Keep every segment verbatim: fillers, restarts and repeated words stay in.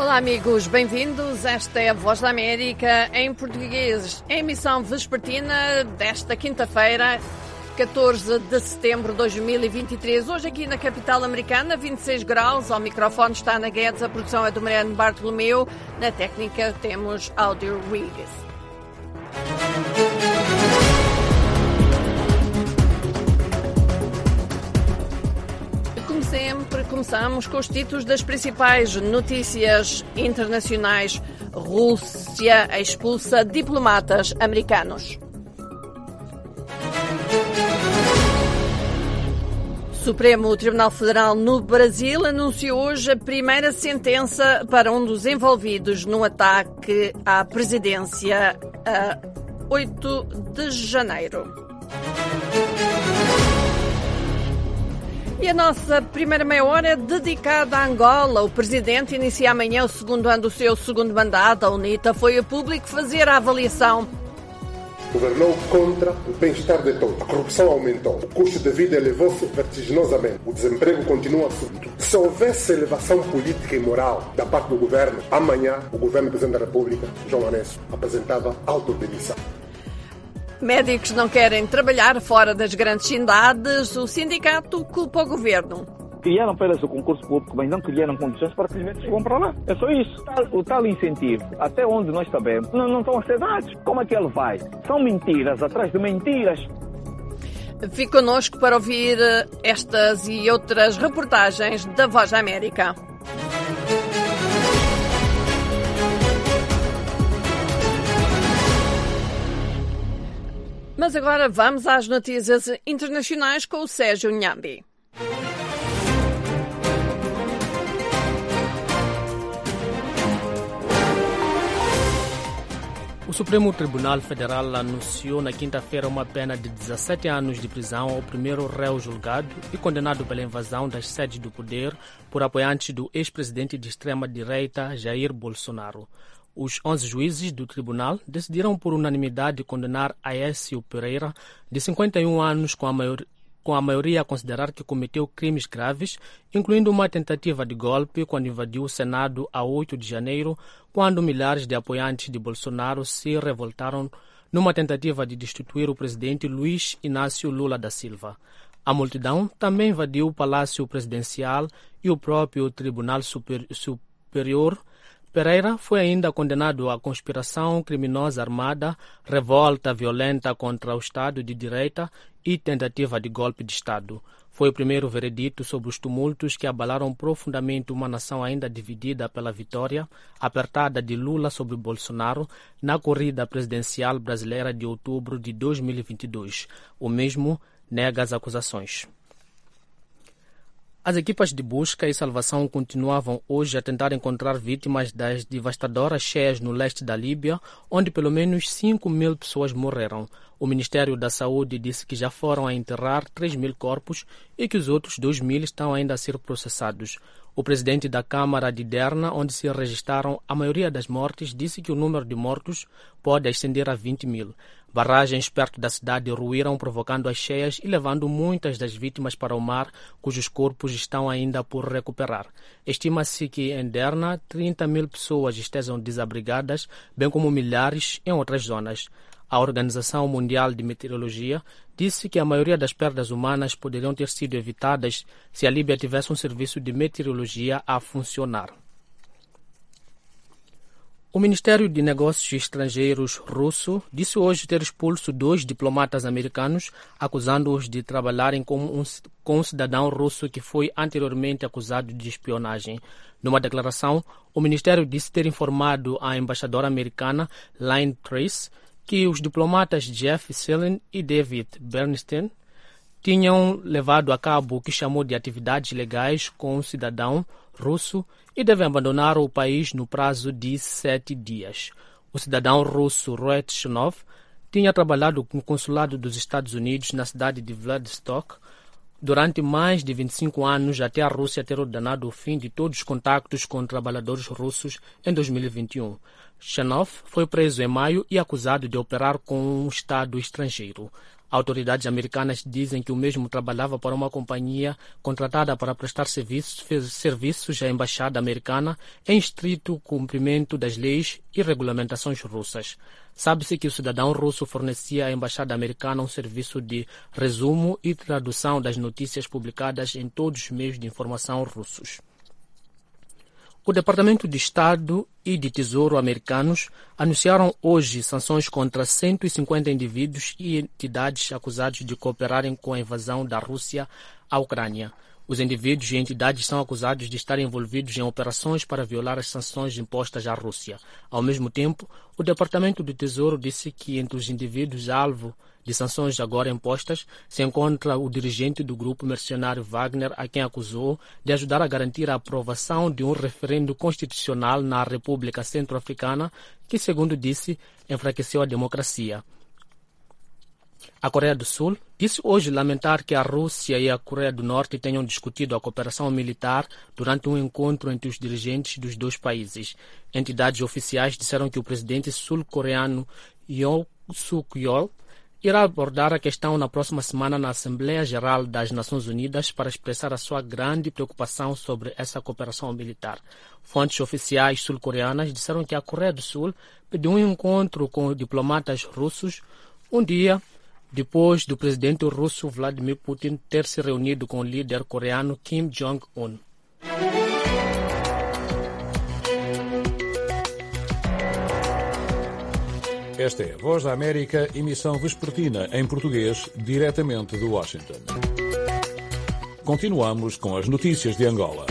Olá amigos, bem-vindos. Esta é a Voz da América em português, emissão vespertina desta quinta-feira, catorze de setembro de dois mil e vinte e três. Hoje aqui na capital americana, vinte e seis graus, ao microfone está Ana Guedes, a produção é do Mariano Bartolomeu, na técnica temos Audio Riggs. Como sempre, começamos com os títulos das principais notícias internacionais. Rússia expulsa diplomatas americanos. Supremo Tribunal Federal no Brasil anunciou hoje a primeira sentença para um dos envolvidos no ataque à presidência a oito de janeiro. E a nossa primeira meia hora é dedicada a Angola. O presidente inicia amanhã o segundo ano do seu segundo mandato. A UNITA foi a público fazer a avaliação. Governou contra o bem-estar de todos. A corrupção aumentou. O custo de vida elevou-se vertiginosamente. O desemprego continua a subir. Se houvesse elevação política e moral da parte do governo, amanhã o governo do Presidente da República, João Lourenço, apresentava autodemissão. Médicos não querem trabalhar fora das grandes cidades. O sindicato culpa o governo. Criaram apenas o concurso público, mas não criaram condições para que os médicos vão para lá. É só isso. O tal incentivo, até onde nós sabemos, não, não estão a ser dados. Como é que ele vai? São mentiras atrás de mentiras. Fique connosco para ouvir estas e outras reportagens da Voz da América. Mas agora vamos às notícias internacionais com o Sérgio Nhambi. O Supremo Tribunal Federal anunciou na quinta-feira uma pena de dezassete anos de prisão ao primeiro réu julgado e condenado pela invasão das sedes do poder por apoiantes do ex-presidente de extrema-direita Jair Bolsonaro. Os onze juízes do tribunal decidiram por unanimidade condenar Aécio Pereira, de cinquenta e um anos, com a, maior, com a maioria a considerar que cometeu crimes graves, incluindo uma tentativa de golpe quando invadiu o Senado a oito de janeiro, quando milhares de apoiantes de Bolsonaro se revoltaram numa tentativa de destituir o presidente Luiz Inácio Lula da Silva. A multidão também invadiu o Palácio Presidencial e o próprio Tribunal Super, Superior. Pereira foi ainda condenado a conspiração criminosa armada, revolta violenta contra o Estado de Direita e tentativa de golpe de Estado. Foi o primeiro veredito sobre os tumultos que abalaram profundamente uma nação ainda dividida pela vitória apertada de Lula sobre Bolsonaro na corrida presidencial brasileira de outubro de dois mil e vinte e dois. O mesmo nega as acusações. As equipas de busca e salvação continuavam hoje a tentar encontrar vítimas das devastadoras cheias no leste da Líbia, onde pelo menos cinco mil pessoas morreram. O Ministério da Saúde disse que já foram a enterrar três mil corpos e que os outros dois mil estão ainda a ser processados. O presidente da Câmara de Derna, onde se registraram a maioria das mortes, disse que o número de mortos pode ascender a vinte mil. Barragens perto da cidade ruíram, provocando as cheias e levando muitas das vítimas para o mar, cujos corpos estão ainda por recuperar. Estima-se que em Derna trinta mil pessoas estejam desabrigadas, bem como milhares em outras zonas. A Organização Mundial de Meteorologia disse que a maioria das perdas humanas poderiam ter sido evitadas se a Líbia tivesse um serviço de meteorologia a funcionar. O Ministério de Negócios Estrangeiros russo disse hoje ter expulso dois diplomatas americanos, acusando-os de trabalharem com um, com um cidadão russo que foi anteriormente acusado de espionagem. Numa declaração, o Ministério disse ter informado a embaixadora americana Lynn Trace que os diplomatas Jeff Sellen e David Bernstein tinham levado a cabo o que chamou de atividades legais com um cidadão russo e devem abandonar o país no prazo de sete dias. O cidadão russo Roetchnov tinha trabalhado no consulado dos Estados Unidos na cidade de Vladivostok durante mais de vinte e cinco anos, até a Rússia ter ordenado o fim de todos os contactos com trabalhadores russos em dois mil e vinte e um. Chanov foi preso em maio e acusado de operar com um Estado estrangeiro. Autoridades americanas dizem que o mesmo trabalhava para uma companhia contratada para prestar serviços, serviços à embaixada americana em estrito cumprimento das leis e regulamentações russas. Sabe-se que o cidadão russo fornecia à embaixada americana um serviço de resumo e tradução das notícias publicadas em todos os meios de informação russos. O Departamento de Estado e de Tesouro americanos anunciaram hoje sanções contra cento e cinquenta indivíduos e entidades acusados de cooperarem com a invasão da Rússia à Ucrânia. Os indivíduos e entidades são acusados de estarem envolvidos em operações para violar as sanções impostas à Rússia. Ao mesmo tempo, o Departamento do Tesouro disse que entre os indivíduos alvo de sanções agora impostas se encontra o dirigente do grupo mercenário Wagner, a quem acusou de ajudar a garantir a aprovação de um referendo constitucional na República Centro-Africana, que, segundo disse, enfraqueceu a democracia. A Coreia do Sul disse hoje lamentar que a Rússia e a Coreia do Norte tenham discutido a cooperação militar durante um encontro entre os dirigentes dos dois países. Entidades oficiais disseram que o presidente sul-coreano Yoon Suk-yeol irá abordar a questão na próxima semana na Assembleia Geral das Nações Unidas para expressar a sua grande preocupação sobre essa cooperação militar. Fontes oficiais sul-coreanas disseram que a Coreia do Sul pediu um encontro com diplomatas russos um dia depois do presidente russo Vladimir Putin ter se reunido com o líder coreano Kim Jong-un. Esta é a Voz da América, emissão vespertina em português, diretamente de Washington. Continuamos com as notícias de Angola.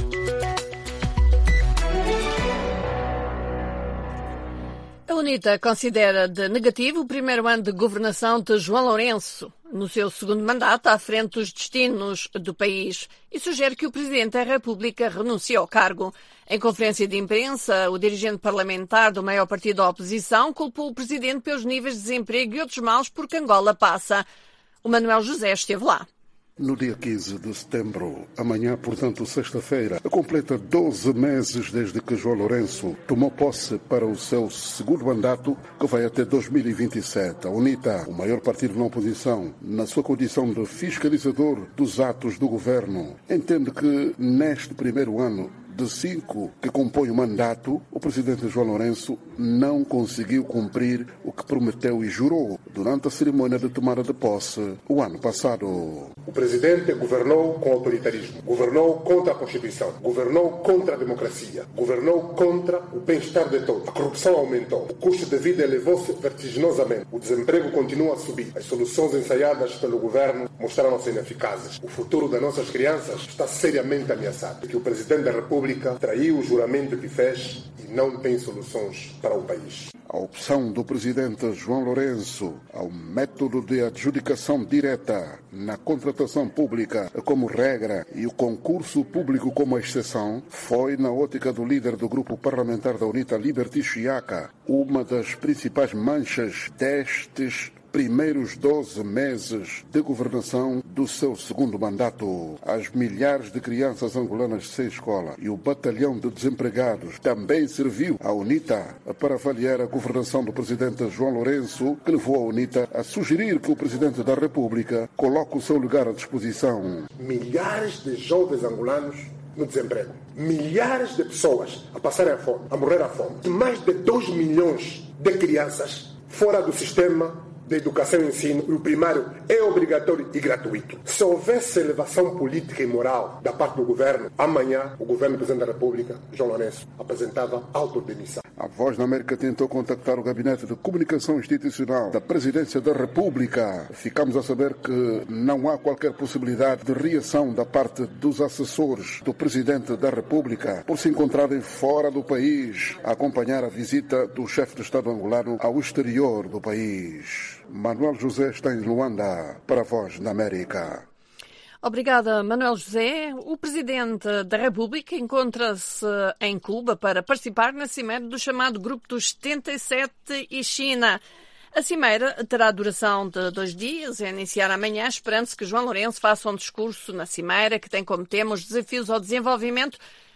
A UNITA considera de negativo o primeiro ano de governação de João Lourenço, no seu segundo mandato à frente dos destinos do país, e sugere que o Presidente da República renuncie ao cargo. Em conferência de imprensa, o dirigente parlamentar do maior partido da oposição culpou o Presidente pelos níveis de desemprego e outros males por que Angola passa. O Manuel José esteve lá. No dia quinze de setembro, amanhã, portanto, sexta-feira, completa doze meses desde que João Lourenço tomou posse para o seu segundo mandato, que vai até dois mil e vinte e sete. A UNITA, o maior partido na oposição, na sua condição de fiscalizador dos atos do governo, entende que neste primeiro ano de cinco que compõem o mandato, o presidente João Lourenço não conseguiu cumprir o que prometeu e jurou durante a cerimônia de tomada de posse o ano passado. O presidente governou com autoritarismo, governou contra a Constituição, governou contra a democracia, governou contra o bem-estar de todos. A corrupção aumentou, o custo de vida elevou-se vertiginosamente, o desemprego continua a subir. As soluções ensaiadas pelo governo mostraram-se ineficazes. O futuro das nossas crianças está seriamente ameaçado, porque o presidente da República traiu o juramento que fez e não tem soluções para o país. A opção do presidente João Lourenço ao método de adjudicação direta na contratação pública como regra e o concurso público como exceção foi, na ótica do líder do grupo parlamentar da UNITA, Liberty Chiaka, uma das principais manchas destes primeiros doze meses de governação do seu segundo mandato. As milhares de crianças angolanas sem escola e o batalhão de desempregados também serviu à UNITA para avaliar a governação do presidente João Lourenço, que levou a UNITA a sugerir que o presidente da República coloque o seu lugar à disposição. Milhares de jovens angolanos no desemprego. Milhares de pessoas a passarem a fome, a morrer à fome. Mais de dois milhões de crianças fora do sistema de educação e ensino, e o primário é obrigatório e gratuito. Se houvesse elevação política e moral da parte do governo, amanhã o governo do Presidente da República, João Lourenço, apresentava autodemissão. A Voz da América tentou contactar o Gabinete de Comunicação Institucional da Presidência da República. Ficamos a saber que não há qualquer possibilidade de reação da parte dos assessores do Presidente da República por se encontrarem fora do país a acompanhar a visita do chefe de Estado angolano ao exterior do país. Manuel José está em Luanda para a Voz da América. Obrigada, Manuel José. O Presidente da República encontra-se em Cuba para participar na cimeira do chamado Grupo dos setenta e sete e China. A cimeira terá duração de dois dias e iniciar amanhã, esperando-se que João Lourenço faça um discurso na cimeira que tem como tema os desafios ao desenvolvimento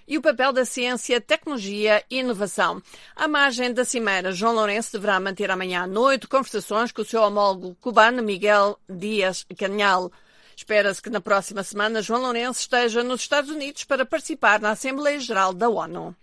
e o papel da ciência, tecnologia e inovação. À margem da cimeira, João Lourenço deverá manter amanhã à noite conversações com o seu homólogo cubano Miguel Díaz-Canel. Espera-se que na próxima semana João Lourenço esteja nos Estados Unidos para participar na Assembleia Geral da ONU.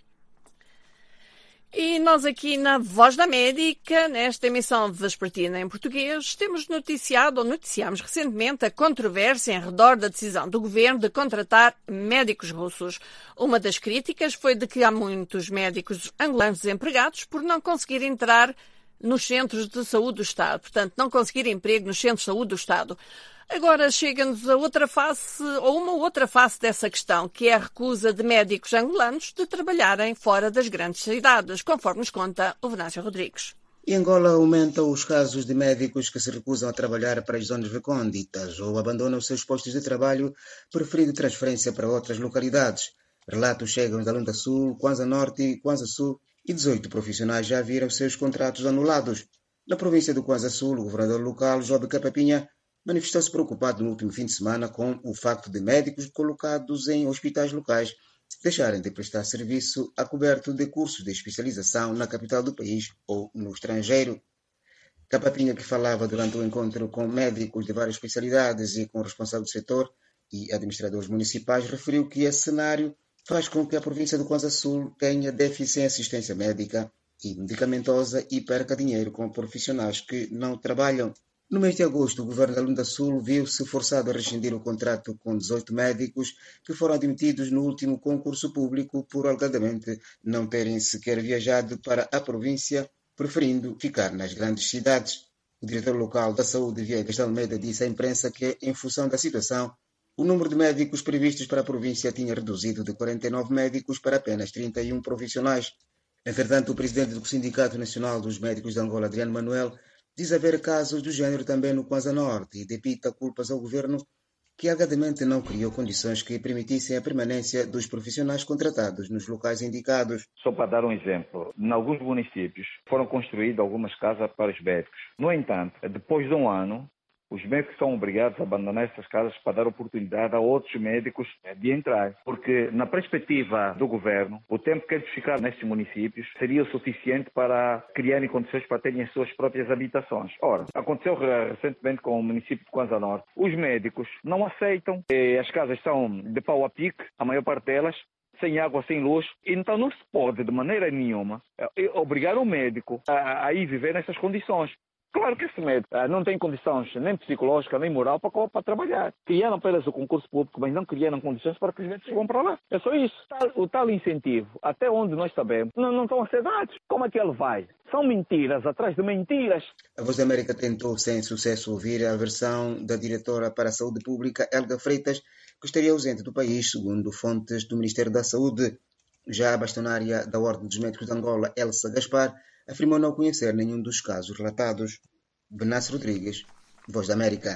E nós aqui na Voz da América, nesta emissão vespertina em português, temos noticiado ou noticiamos recentemente a controvérsia em redor da decisão do governo de contratar médicos russos. Uma das críticas foi de que há muitos médicos angolanos desempregados por não conseguir entrar nos centros de saúde do Estado, portanto, não conseguir emprego nos centros de saúde do Estado. Agora chega-nos a outra face, ou uma outra face dessa questão, que é a recusa de médicos angolanos de trabalharem fora das grandes cidades, conforme nos conta o Venâncio Rodrigues. Em Angola aumentam os casos de médicos que se recusam a trabalhar para as zonas recônditas ou abandonam os seus postos de trabalho, preferindo transferência para outras localidades. Relatos chegam da Lunda Sul, Kwanza Norte e Kwanza Sul, e dezoito profissionais já viram seus contratos anulados. Na província do Kwanza Sul, o governador local, Job Capapinha, manifestou-se preocupado no último fim de semana com o facto de médicos colocados em hospitais locais deixarem de prestar serviço a coberto de cursos de especialização na capital do país ou no estrangeiro. Capapinha, que falava durante o encontro com médicos de várias especialidades e com o responsável do setor e administradores municipais, referiu que esse cenário faz com que a província do Kwanza Sul tenha déficit em assistência médica e medicamentosa e perca dinheiro com profissionais que não trabalham. No mês de agosto, o governo da Lunda Sul viu-se forçado a rescindir o contrato com dezoito médicos que foram admitidos no último concurso público por alegadamente não terem sequer viajado para a província, preferindo ficar nas grandes cidades. O diretor local da saúde, Viegas de Almeida, disse à imprensa que, em função da situação, o número de médicos previstos para a província tinha reduzido de quarenta e nove médicos para apenas trinta e um profissionais. Entretanto, o presidente do Sindicato Nacional dos Médicos de Angola, Adriano Manuel, diz haver casos do género também no Kwanza Norte e depita culpas ao governo que alegadamente não criou condições que permitissem a permanência dos profissionais contratados nos locais indicados. Só para dar um exemplo, em alguns municípios foram construídas algumas casas para os médicos. No entanto, depois de um ano, os médicos são obrigados a abandonar essas casas para dar oportunidade a outros médicos de entrar. Porque, na perspectiva do governo, o tempo que eles ficaram nestes municípios seria o suficiente para criarem condições para terem as suas próprias habitações. Ora, aconteceu recentemente com o município de Kwanza Norte. Os médicos não aceitam, as casas são de pau a pique, a maior parte delas, sem água, sem luz. Então não se pode, de maneira nenhuma, obrigar o médico a, a ir viver nessas condições. Claro que esse médico não tem condições nem psicológicas, nem moral para, para trabalhar. Criaram apenas o concurso público, mas não criaram condições para que os médicos vão para lá. É só isso. O tal incentivo, até onde nós sabemos, não, não estão a ser dados. Como é que ele vai? São mentiras atrás de mentiras. A Voz da América tentou, sem sucesso, ouvir a versão da diretora para a Saúde Pública, Helga Freitas, que estaria ausente do país, segundo fontes do Ministério da Saúde. Já a bastonária da Ordem dos Médicos de Angola, Elsa Gaspar, afirmou não conhecer nenhum dos casos relatados. Venâncio Rodrigues, Voz da América.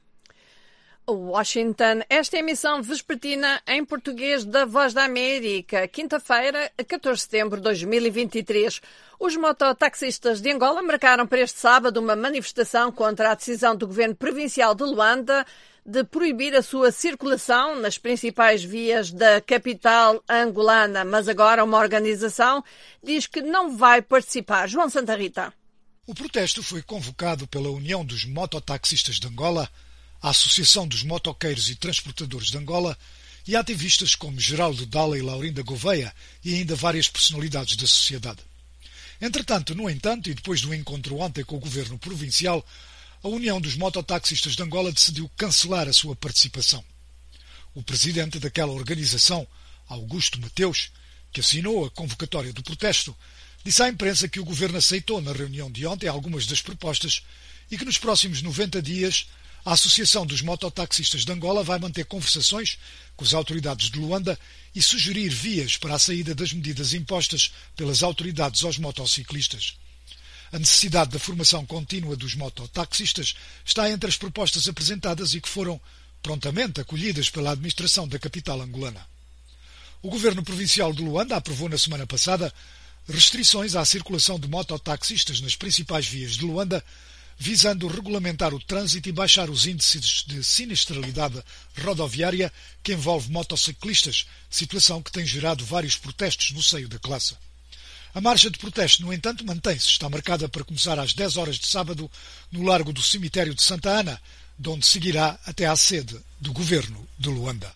Washington. Esta é a emissão vespertina em português da Voz da América. Quinta-feira, catorze de setembro de dois mil e vinte e três. Os mototaxistas de Angola marcaram para este sábado uma manifestação contra a decisão do governo provincial de Luanda de proibir a sua circulação nas principais vias da capital angolana. Mas agora uma organização diz que não vai participar. João Santa Rita. O protesto foi convocado pela União dos Mototaxistas de Angola, a Associação dos Motoqueiros e Transportadores de Angola e ativistas como Geraldo Dalla e Laurinda Gouveia e ainda várias personalidades da sociedade. Entretanto, no entanto, e depois do encontro ontem com o governo provincial, a União dos Mototaxistas de Angola decidiu cancelar a sua participação. O presidente daquela organização, Augusto Mateus, que assinou a convocatória do protesto, disse à imprensa que o governo aceitou na reunião de ontem algumas das propostas e que nos próximos noventa dias a Associação dos Mototaxistas de Angola vai manter conversações com as autoridades de Luanda e sugerir vias para a saída das medidas impostas pelas autoridades aos motociclistas. A necessidade da formação contínua dos mototaxistas está entre as propostas apresentadas e que foram prontamente acolhidas pela administração da capital angolana. O governo provincial de Luanda aprovou na semana passada restrições à circulação de mototaxistas nas principais vias de Luanda, visando regulamentar o trânsito e baixar os índices de sinistralidade rodoviária que envolve motociclistas, situação que tem gerado vários protestos no seio da classe. A marcha de protesto, no entanto, mantém-se. Está marcada para começar às dez horas de sábado no largo do cemitério de Santa Ana, de onde seguirá até à sede do governo de Luanda.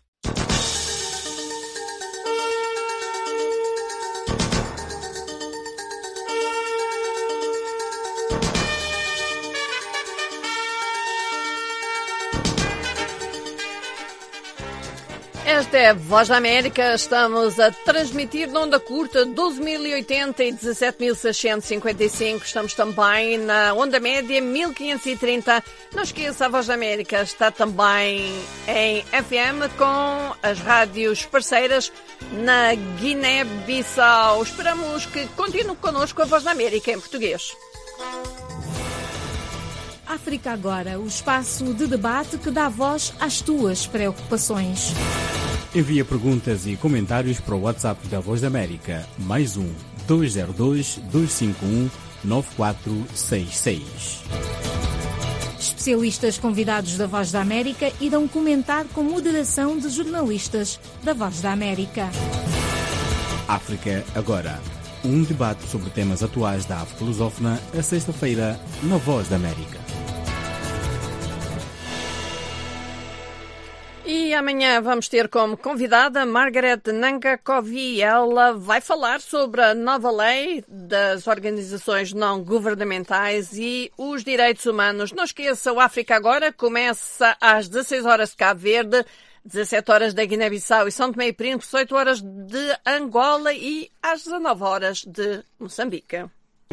Esta é a Voz da América. Estamos a transmitir na onda curta doze mil e oitenta e dezassete mil seiscentos e cinquenta e cinco. Estamos também na onda média mil quinhentos e trinta. Não esqueça, a Voz da América está também em F M com as rádios parceiras na Guiné-Bissau. Esperamos que continue connosco a Voz da América em português. África Agora, o espaço de debate que dá voz às tuas preocupações. Envia perguntas e comentários para o WhatsApp da Voz da América, mais um dois zero dois, dois cinco um, nove quatro seis seis. Especialistas convidados da Voz da América irão comentar com moderação de jornalistas da Voz da América. África Agora, um debate sobre temas atuais da África lusófona, a sexta-feira, na Voz da América. E amanhã vamos ter como convidada Margaret Nangakovi. Ela vai falar sobre a nova lei das organizações não governamentais e os direitos humanos. Não esqueça, o África Agora começa às dezasseis horas de Cabo Verde, dezassete horas da Guiné-Bissau e São Tomé e Príncipe, dezoito horas de Angola e às dezanove horas de Moçambique.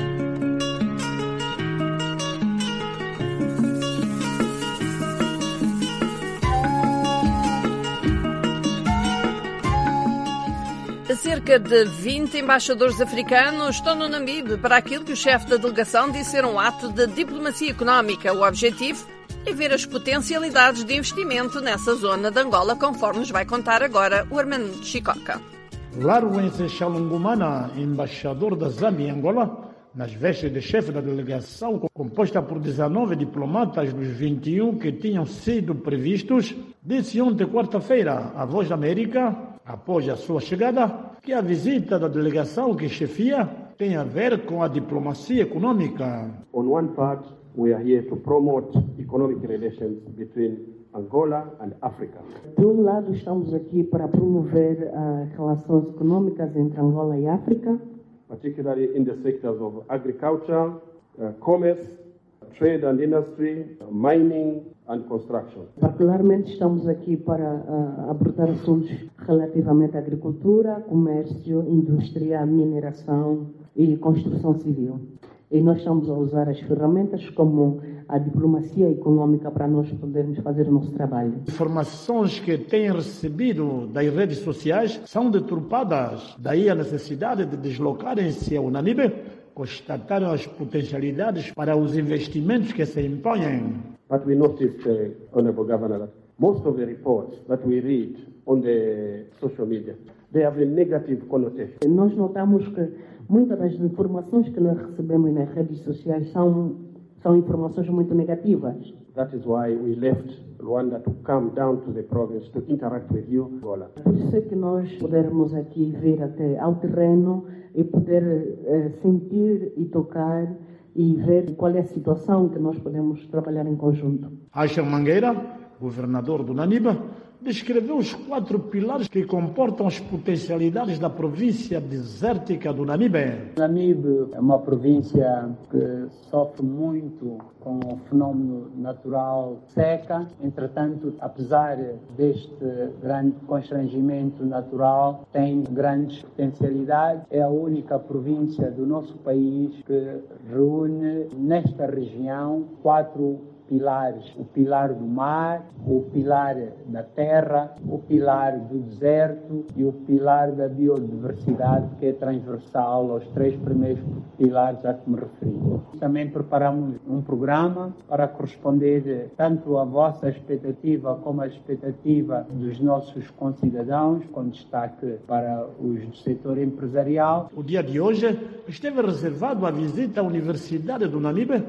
Cerca de vinte embaixadores africanos estão no Namibe para aquilo que o chefe da delegação disse ser um ato de diplomacia económica. O objetivo é ver as potencialidades de investimento nessa zona de Angola, conforme nos vai contar agora o Armando Chicoca. Larwens Xalungumana, embaixador da Zâmbia em Angola, nas vestes de chefe da delegação, composta por dezenove diplomatas dos vinte e um que tinham sido previstos, disse ontem, quarta-feira, à Voz da América, após a sua chegada, que a visita da delegação que chefia tem a ver com a diplomacia econômica. On one part, we are here to promote economic relations between Angola and Africa. De um lado, estamos aqui para promover as uh, relações econômicas entre Angola e África, particularly in the sectors of agriculture, uh, commerce, trade and industry, uh, mining and construction. Particularmente estamos aqui para uh, abordar assuntos relativamente à agricultura, comércio, indústria, mineração e construção civil. E nós estamos a usar as ferramentas como a diplomacia econômica para nós podermos fazer o nosso trabalho. Informações que têm recebido das redes sociais são deturpadas. Daí a necessidade de deslocarem-se ao Namibe, constataram as potencialidades para os investimentos que se impõem. But we noticed, uh, Honorable Governor, that most of the reports that we read on the social media, they have a negative connotation. Nós notamos que muitas das informações que nós recebemos nas redes sociais são, são informações muito negativas. That is why we left Rwanda to come down to the province to interact with you, Angola. Por isso é que nós pudermos aqui vir até ao terreno e poder eh, sentir e tocar e ver qual é a situação que nós podemos trabalhar em conjunto. Aisha Mangueira, governador do Namibe, descreveu os quatro pilares que comportam as potencialidades da província desértica do Namibe. O Namibe é uma província que sofre muito com o fenômeno natural seca. Entretanto, apesar deste grande constrangimento natural, tem grandes potencialidades. É a única província do nosso país que reúne nesta região quatro pilares: o pilar do mar, o pilar da terra, o pilar do deserto e o pilar da biodiversidade, que é transversal aos três primeiros pilares a que me referi. Também preparamos um programa para corresponder tanto à vossa expectativa como à expectativa dos nossos concidadãos, com destaque para os do setor empresarial. O dia de hoje esteve reservado à visita à Universidade do Namibe,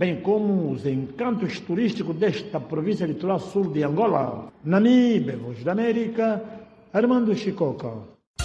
bem como os encantos turísticos desta província litoral sul de Angola. Namibe, Voz da América, Armando Chicoca.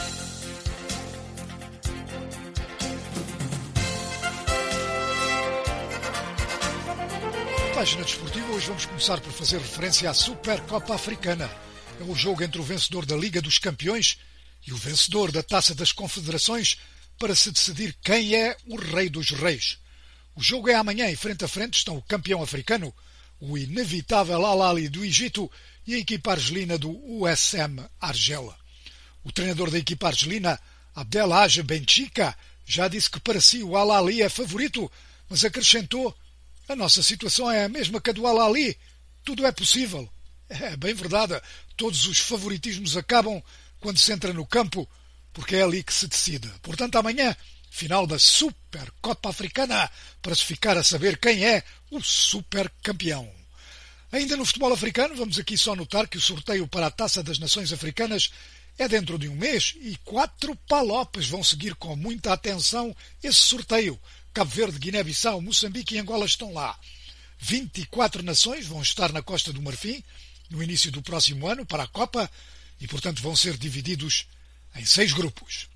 Página desportiva, hoje vamos começar por fazer referência à Supercopa Africana. É o jogo entre o vencedor da Liga dos Campeões e o vencedor da Taça das Confederações para se decidir quem é o Rei dos Reis. O jogo é amanhã e frente a frente estão o campeão africano, o inevitável Al Ahly do Egito e a equipa argelina do U S M Argela. O treinador da equipa argelina, Abdelhaj Benchika, já disse que para si o Al Ahly é favorito, mas acrescentou: a nossa situação é a mesma que a do Al Ahly. Tudo é possível. É bem verdade. Todos os favoritismos acabam quando se entra no campo, porque é ali que se decide. Portanto, amanhã, final da Supercopa Africana, para se ficar a saber quem é o supercampeão. Ainda no futebol africano, vamos aqui só notar que o sorteio para a Taça das Nações Africanas é dentro de um mês e quatro palopes vão seguir com muita atenção esse sorteio. Cabo Verde, Guiné-Bissau, Moçambique e Angola estão lá. vinte e quatro nações vão estar na Costa do Marfim no início do próximo ano para a Copa e, portanto, vão ser divididos em seis grupos.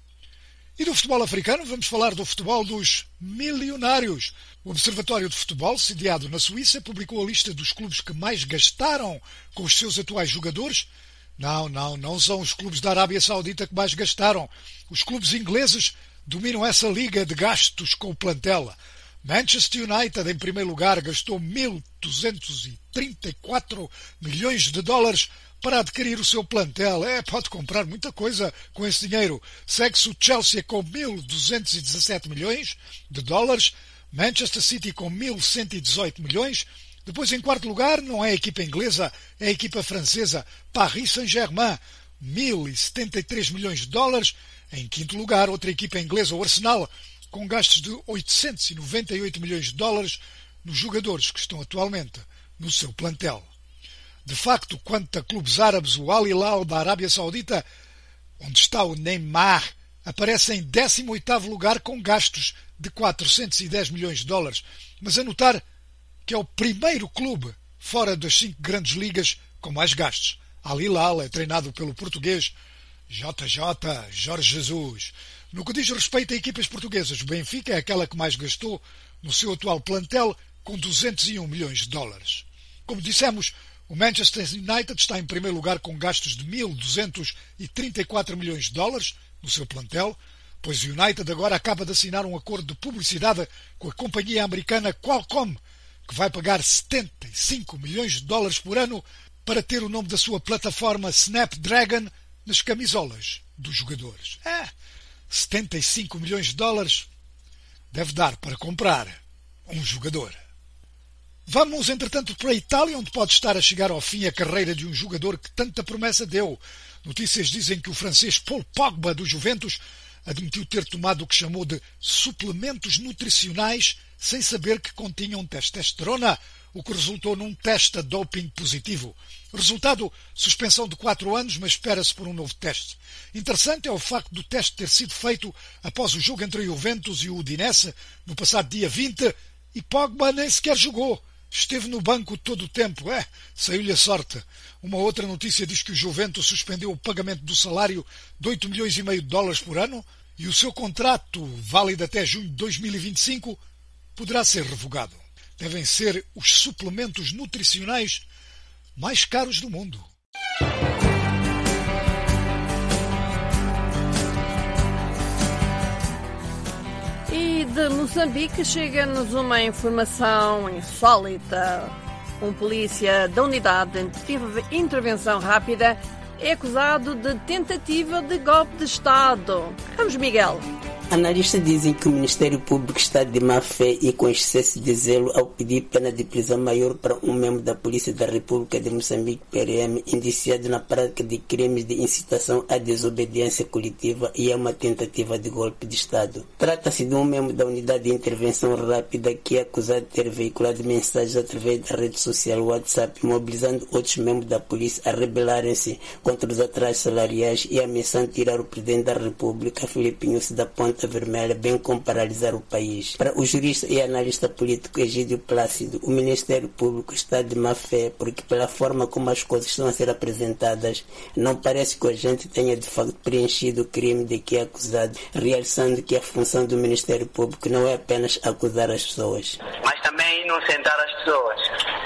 E do futebol africano vamos falar do futebol dos milionários. O Observatório de Futebol, sediado na Suíça, publicou a lista dos clubes que mais gastaram com os seus atuais jogadores. Não, não, não são os clubes da Arábia Saudita que mais gastaram. Os clubes ingleses dominam essa liga de gastos com o plantel. Manchester United, em primeiro lugar, gastou mil duzentos e trinta e quatro milhões de dólares para adquirir o seu plantel. É, pode comprar muita coisa com esse dinheiro. Segue-se o Chelsea com mil duzentos e dezassete milhões de dólares, Manchester City com mil cento e dezoito milhões. Depois, em quarto lugar, não é a equipa inglesa, é a equipa francesa, Paris Saint-Germain, mil e setenta e três milhões de dólares. Em quinto lugar, outra equipa inglesa, o Arsenal, com gastos de oitocentos e noventa e oito milhões de dólares nos jogadores que estão atualmente no seu plantel. De facto, quanto a clubes árabes, o Al Hilal da Arábia Saudita, onde está o Neymar, aparece em décimo oitavo lugar com gastos de quatrocentos e dez milhões de dólares. Mas a notar que é o primeiro clube fora das cinco grandes ligas com mais gastos. Al Hilal é treinado pelo português J J Jorge Jesus. No que diz respeito a equipas portuguesas, o Benfica é aquela que mais gastou no seu atual plantel, com duzentos e um milhões de dólares. Como dissemos, o Manchester United está em primeiro lugar com gastos de mil duzentos e trinta e quatro milhões de dólares no seu plantel, pois o United agora acaba de assinar um acordo de publicidade com a companhia americana Qualcomm, que vai pagar setenta e cinco milhões de dólares por ano para ter o nome da sua plataforma Snapdragon nas camisolas dos jogadores. É, setenta e cinco milhões de dólares deve dar para comprar um jogador. Vamos, entretanto, para a Itália, onde pode estar a chegar ao fim a carreira de um jogador que tanta promessa deu. Notícias dizem que o francês Paul Pogba, do Juventus, admitiu ter tomado o que chamou de suplementos nutricionais sem saber que continham testosterona, o que resultou num teste a doping positivo. Resultado, suspensão de quatro anos, mas espera-se por um novo teste. Interessante é o facto do teste ter sido feito após o jogo entre a Juventus e o Udinese, no passado dia vinte, e Pogba nem sequer jogou. Esteve no banco todo o tempo. É, saiu-lhe a sorte. Uma outra notícia diz que o Juventus suspendeu o pagamento do salário de oito milhões e meio de dólares por ano e o seu contrato, válido até junho de dois mil e vinte e cinco, poderá ser revogado. Devem ser os suplementos nutricionais mais caros do mundo. E de Moçambique chega-nos uma informação insólita. Um polícia da unidade de intervenção rápida é acusado de tentativa de golpe de Estado. Vamos, Miguel. Analistas dizem que o Ministério Público está de má fé e com excesso de zelo ao pedir pena de prisão maior para um membro da Polícia da República de Moçambique, P R M, indiciado na prática de crimes de incitação à desobediência coletiva e a uma tentativa de golpe de Estado. Trata-se de um membro da Unidade de Intervenção Rápida que é acusado de ter veiculado mensagens através da rede social WhatsApp, mobilizando outros membros da polícia a rebelarem-se contra os atrasos salariais e ameaçando tirar o Presidente da República, Filipe Nyusi, da ponta conta vermelha, bem como paralisar o país. Para o jurista e analista político Egídio Plácido, o Ministério Público está de má fé porque, pela forma como as coisas estão a ser apresentadas, não parece que o agente tenha de facto preenchido o crime de que é acusado, realçando que a função do Ministério Público não é apenas acusar as pessoas, mas também inocentar as pessoas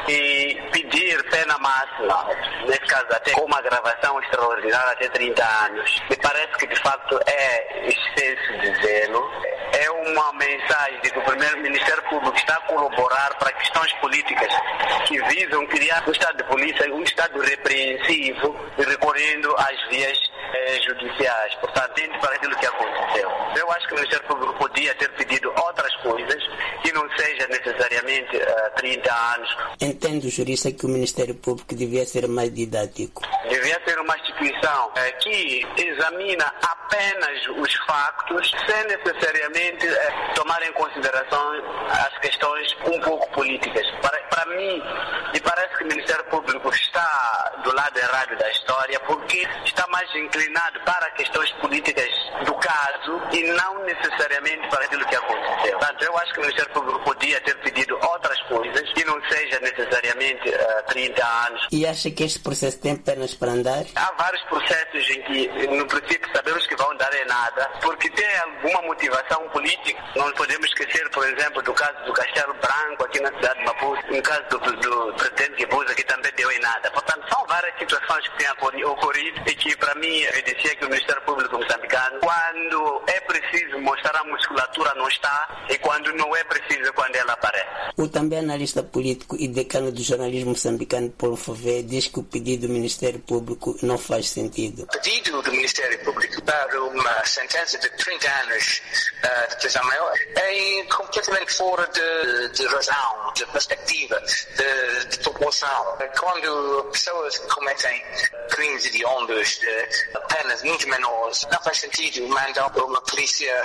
e pedir pena máxima, nesse caso até com uma gravação extraordinária até trinta anos. Me parece que de facto é excesso de zelo, é uma mensagem de que o primeiro Ministério Público está a colaborar para questões políticas que visam criar um estado de polícia, um estado repreensivo, recorrendo às vias eh, judiciais. Portanto, atende para aquilo que aconteceu. Eu acho que o Ministério Público podia ter pedido outras coisas que não seja necessariamente uh, trinta anos. Entendo, jurista, que o Ministério Público devia ser mais didático. Devia ser uma instituição eh, que examina apenas os factos, sem necessariamente eh, tomar em consideração as questões um pouco políticas. Para, para mim, me parece que o Ministério Público está do lado errado da história, porque está mais inclinado para questões políticas do caso e não necessariamente para aquilo que aconteceu. Portanto, eu acho que o Ministério Público podia ter pedido outras coisas que não seja necessariamente uh, trinta anos. E acha que este processo tem pernas para andar? Há vários processos em que, no princípio, sabemos que vão dar em nada, porque tem alguma motivação política. Não podemos esquecer, por exemplo, do caso do Castelo Branco, aqui na cidade de Maputo, no caso do, do presidente Guebuza, que também deu em nada. Portanto, são várias situações que têm ocorrido e que, para mim, evidencia que o Ministério Público moçambicano, quando é preciso mostrar a musculatura, não está, e quando não é preciso, quando ela aparece. O também analista político e decano do jornalismo moçambicano, Paulo Fové, diz que o pedido do Ministério Público não faz sentido. O pedido do Ministério Público para uma sentença de trinta anos uh, de prisão maior é completamente fora de, de razão, de perspectiva, de, de população. Quando pessoas cometem crimes hediondos de penas muito menores, não faz sentido mandar uma polícia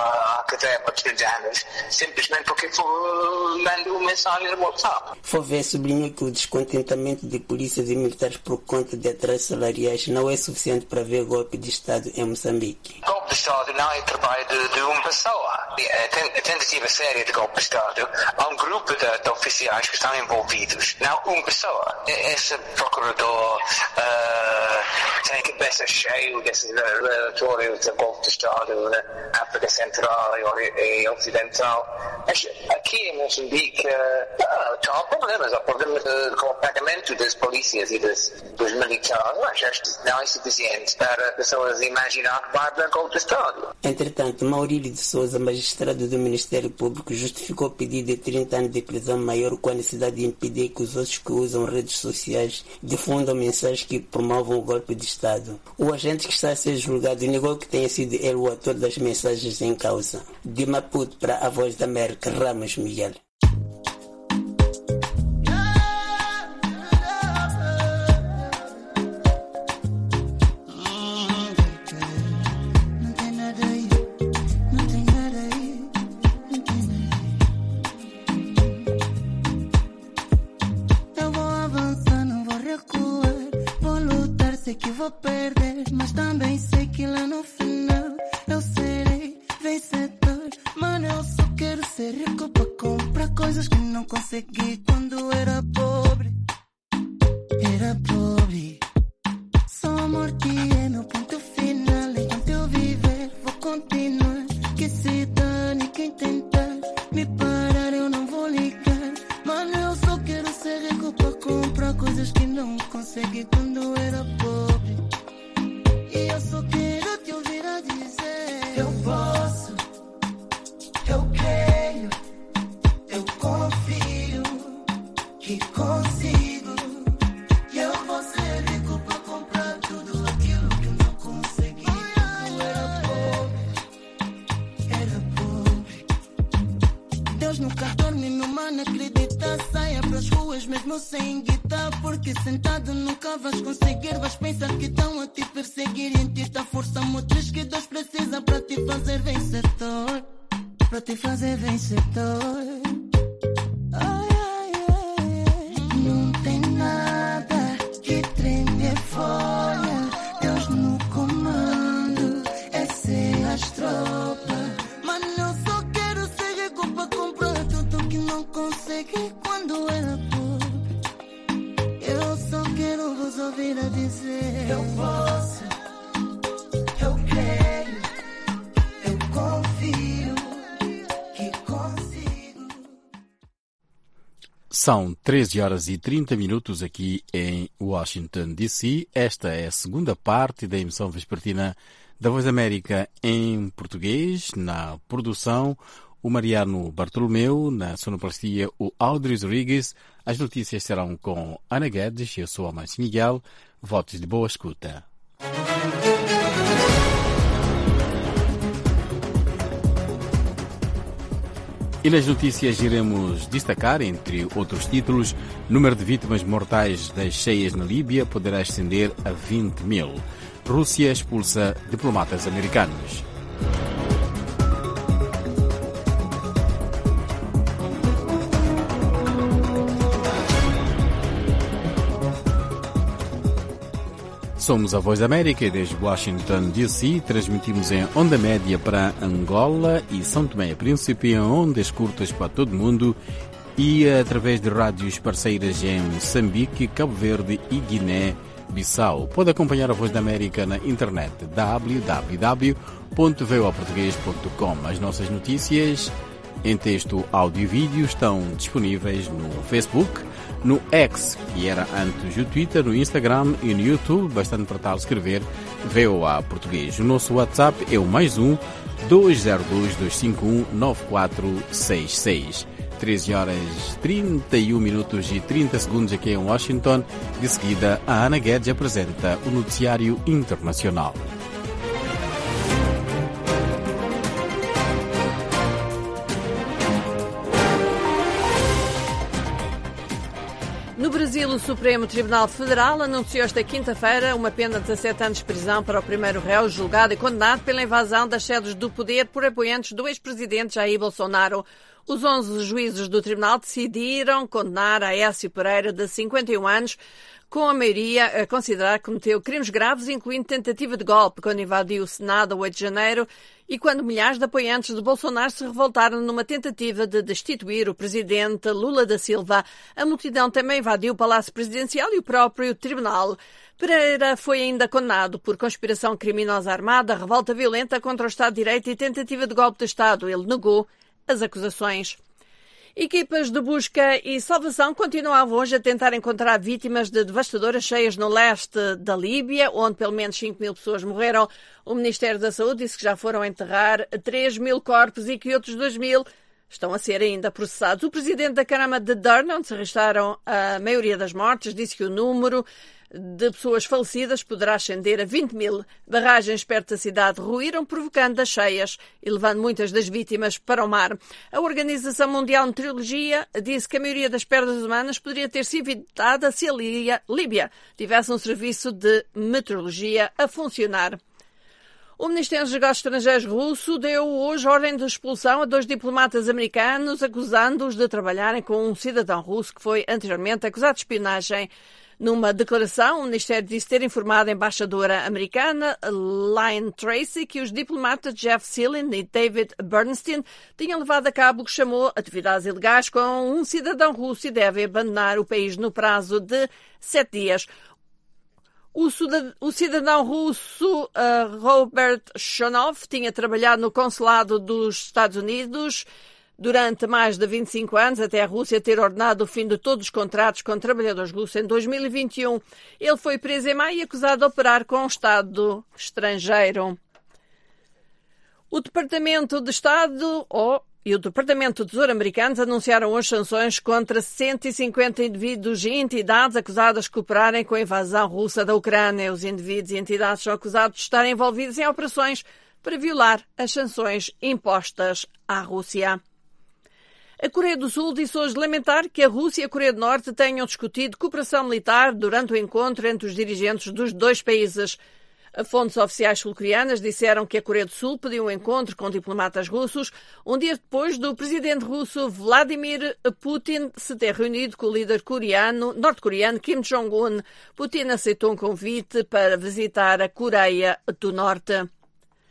à cadeia por trinta anos, simplesmente porque mandou uma mensagem no WhatsApp. Fové sublinhou que o descontentamento de polícias e militares por conta de atrasos salariais não é suficiente para ver golpe de Estado em Moçambique. Golpe de Estado não é trabalho de, de uma pessoa. A tentativa séria de golpe de Estado, há um grupo de, de oficiais que estão envolvidos, não uma pessoa. Esse procurador uh, tem a cabeça cheia desse relatório de golpe de Estado na África Central e, e Ocidental. Mas aqui em Moçambique uh, há problemas, há problemas uh, com o pagamento das polícias e das, dos militares, mas não é suficiente para pessoas imaginar que vai haver golpe de Estado. Entretanto, Maurílio de Souza, magistrado do Ministério Público, justificou o pedido de trinta anos de prisão maior com a necessidade de impedir que os outros que usam redes sociais difundam mensagens que promovam o golpe de Estado. O agente que está a ser julgado negou que tenha sido ele o autor das mensagens em causa. De Maputo para a Voz da América, Ramos Miguel. Que vou perder, mas também sei que lá no final eu serei vencedor. Mano, eu só quero ser rico pra comprar coisas que não consegui quando era pobre. Era pobre. Só amor que é meu ponto final. Enquanto eu viver, vou continuar. Que se dane quem tentar me parar, eu não vou ligar. Mano, eu só quero ser rico pra comprar coisas que não consegui quando era pobre. E eu só quero te ouvir a dizer: eu posso, eu creio, eu confio que consigo. E eu vou ser rico pra comprar tudo aquilo que eu não consegui quando era pobre. Era pobre. Deus nunca dorme, meu mano, acredita. Saia pras ruas mesmo sem guitarra, porque sentado nunca vais conseguir. Vais pensar que estão a te perseguir e em ti está a força motriz que Deus precisa para te fazer vencedor. Para te fazer vencedor. Ai, ai, ai, ai. Não tem nada que treme a folha. Deus no comando, essa é as tropas. Eu posso, eu creio, eu confio que consigo. São treze horas e trinta minutos aqui em Washington, D C. Esta é a segunda parte da emissão vespertina da Voz da América em português. Na produção, o Mariano Bartolomeu, na sonoplastia, o Audrey Rodrigues. As notícias serão com Ana Guedes. Eu sou Amancio Miguel. Votos de boa escuta. E nas notícias iremos destacar, entre outros títulos, número de vítimas mortais das cheias na Líbia poderá ascender a vinte mil. Rússia expulsa diplomatas americanos. Somos a Voz da América e desde Washington, D C transmitimos em onda média para Angola e São Tomé e Príncipe, em ondas curtas para todo o mundo e através de rádios parceiras em Moçambique, Cabo Verde e Guiné-Bissau. Pode acompanhar a Voz da América na internet w w w ponto voa português ponto com. As nossas notícias em texto, áudio e vídeo estão disponíveis no Facebook, no X, que era antes o Twitter, no Instagram e no YouTube. Bastante para tal escrever V O A Português. O nosso WhatsApp é o mais um dois zero dois, dois cinco um, nove quatro seis seis. treze horas trinta e um minutos e trinta segundos aqui em Washington. De seguida, a Ana Guedes apresenta o noticiário internacional. No Brasil, o Supremo Tribunal Federal anunciou esta quinta-feira uma pena de dezassete anos de prisão para o primeiro réu julgado e condenado pela invasão das sedes do poder por apoiantes do ex-presidente Jair Bolsonaro. Os onze juízes do tribunal decidiram condenar Aécio Pereira, de cinquenta e um anos, com a maioria a considerar que cometeu crimes graves, incluindo tentativa de golpe, quando invadiu o Senado a oito de janeiro e quando milhares de apoiantes de Bolsonaro se revoltaram numa tentativa de destituir o presidente Lula da Silva. A multidão também invadiu o Palácio Presidencial e o próprio tribunal. Pereira foi ainda condenado por conspiração criminosa armada, revolta violenta contra o Estado de Direito e tentativa de golpe de Estado. Ele negou as acusações. Equipas de busca e salvação continuavam hoje a tentar encontrar vítimas de devastadoras cheias no leste da Líbia, onde pelo menos cinco mil pessoas morreram. O Ministério da Saúde disse que já foram enterrar três mil corpos e que outros dois mil estão a ser ainda processados. O presidente da Câmara de Durham, onde se registaram a maioria das mortes, disse que o número de pessoas falecidas poderá ascender a vinte mil. Barragens perto da cidade ruíram, provocando as cheias e levando muitas das vítimas para o mar. A Organização Mundial de Meteorologia disse que a maioria das perdas humanas poderia ter sido evitada se a Líbia tivesse um serviço de meteorologia a funcionar. O Ministério dos Negócios Estrangeiros russo deu hoje ordem de expulsão a dois diplomatas americanos, acusando-os de trabalharem com um cidadão russo que foi anteriormente acusado de espionagem. Numa declaração, o Ministério disse ter informado a embaixadora americana Lynne Tracy que os diplomatas Jeff Seelin e David Bernstein tinham levado a cabo o que chamou atividades ilegais com um cidadão russo e devem abandonar o país no prazo de sete dias. O cidadão russo uh, Robert Shonov tinha trabalhado no consulado dos Estados Unidos durante mais de vinte e cinco anos, até a Rússia ter ordenado o fim de todos os contratos com trabalhadores russos em dois mil e vinte e um. Ele foi preso em maio e acusado de operar com um Estado estrangeiro. O Departamento de Estado oh, e o Departamento do Tesouro americanos anunciaram hoje sanções contra cento e cinquenta indivíduos e entidades acusadas de cooperarem com a invasão russa da Ucrânia. Os indivíduos e entidades são acusados de estarem envolvidos em operações para violar as sanções impostas à Rússia. A Coreia do Sul disse hoje lamentar que a Rússia e a Coreia do Norte tenham discutido cooperação militar durante o encontro entre os dirigentes dos dois países. Fontes oficiais sul-coreanas disseram que a Coreia do Sul pediu um encontro com diplomatas russos um dia depois do presidente russo Vladimir Putin se ter reunido com o líder coreano, norte-coreano Kim Jong-un. Putin aceitou um convite para visitar a Coreia do Norte.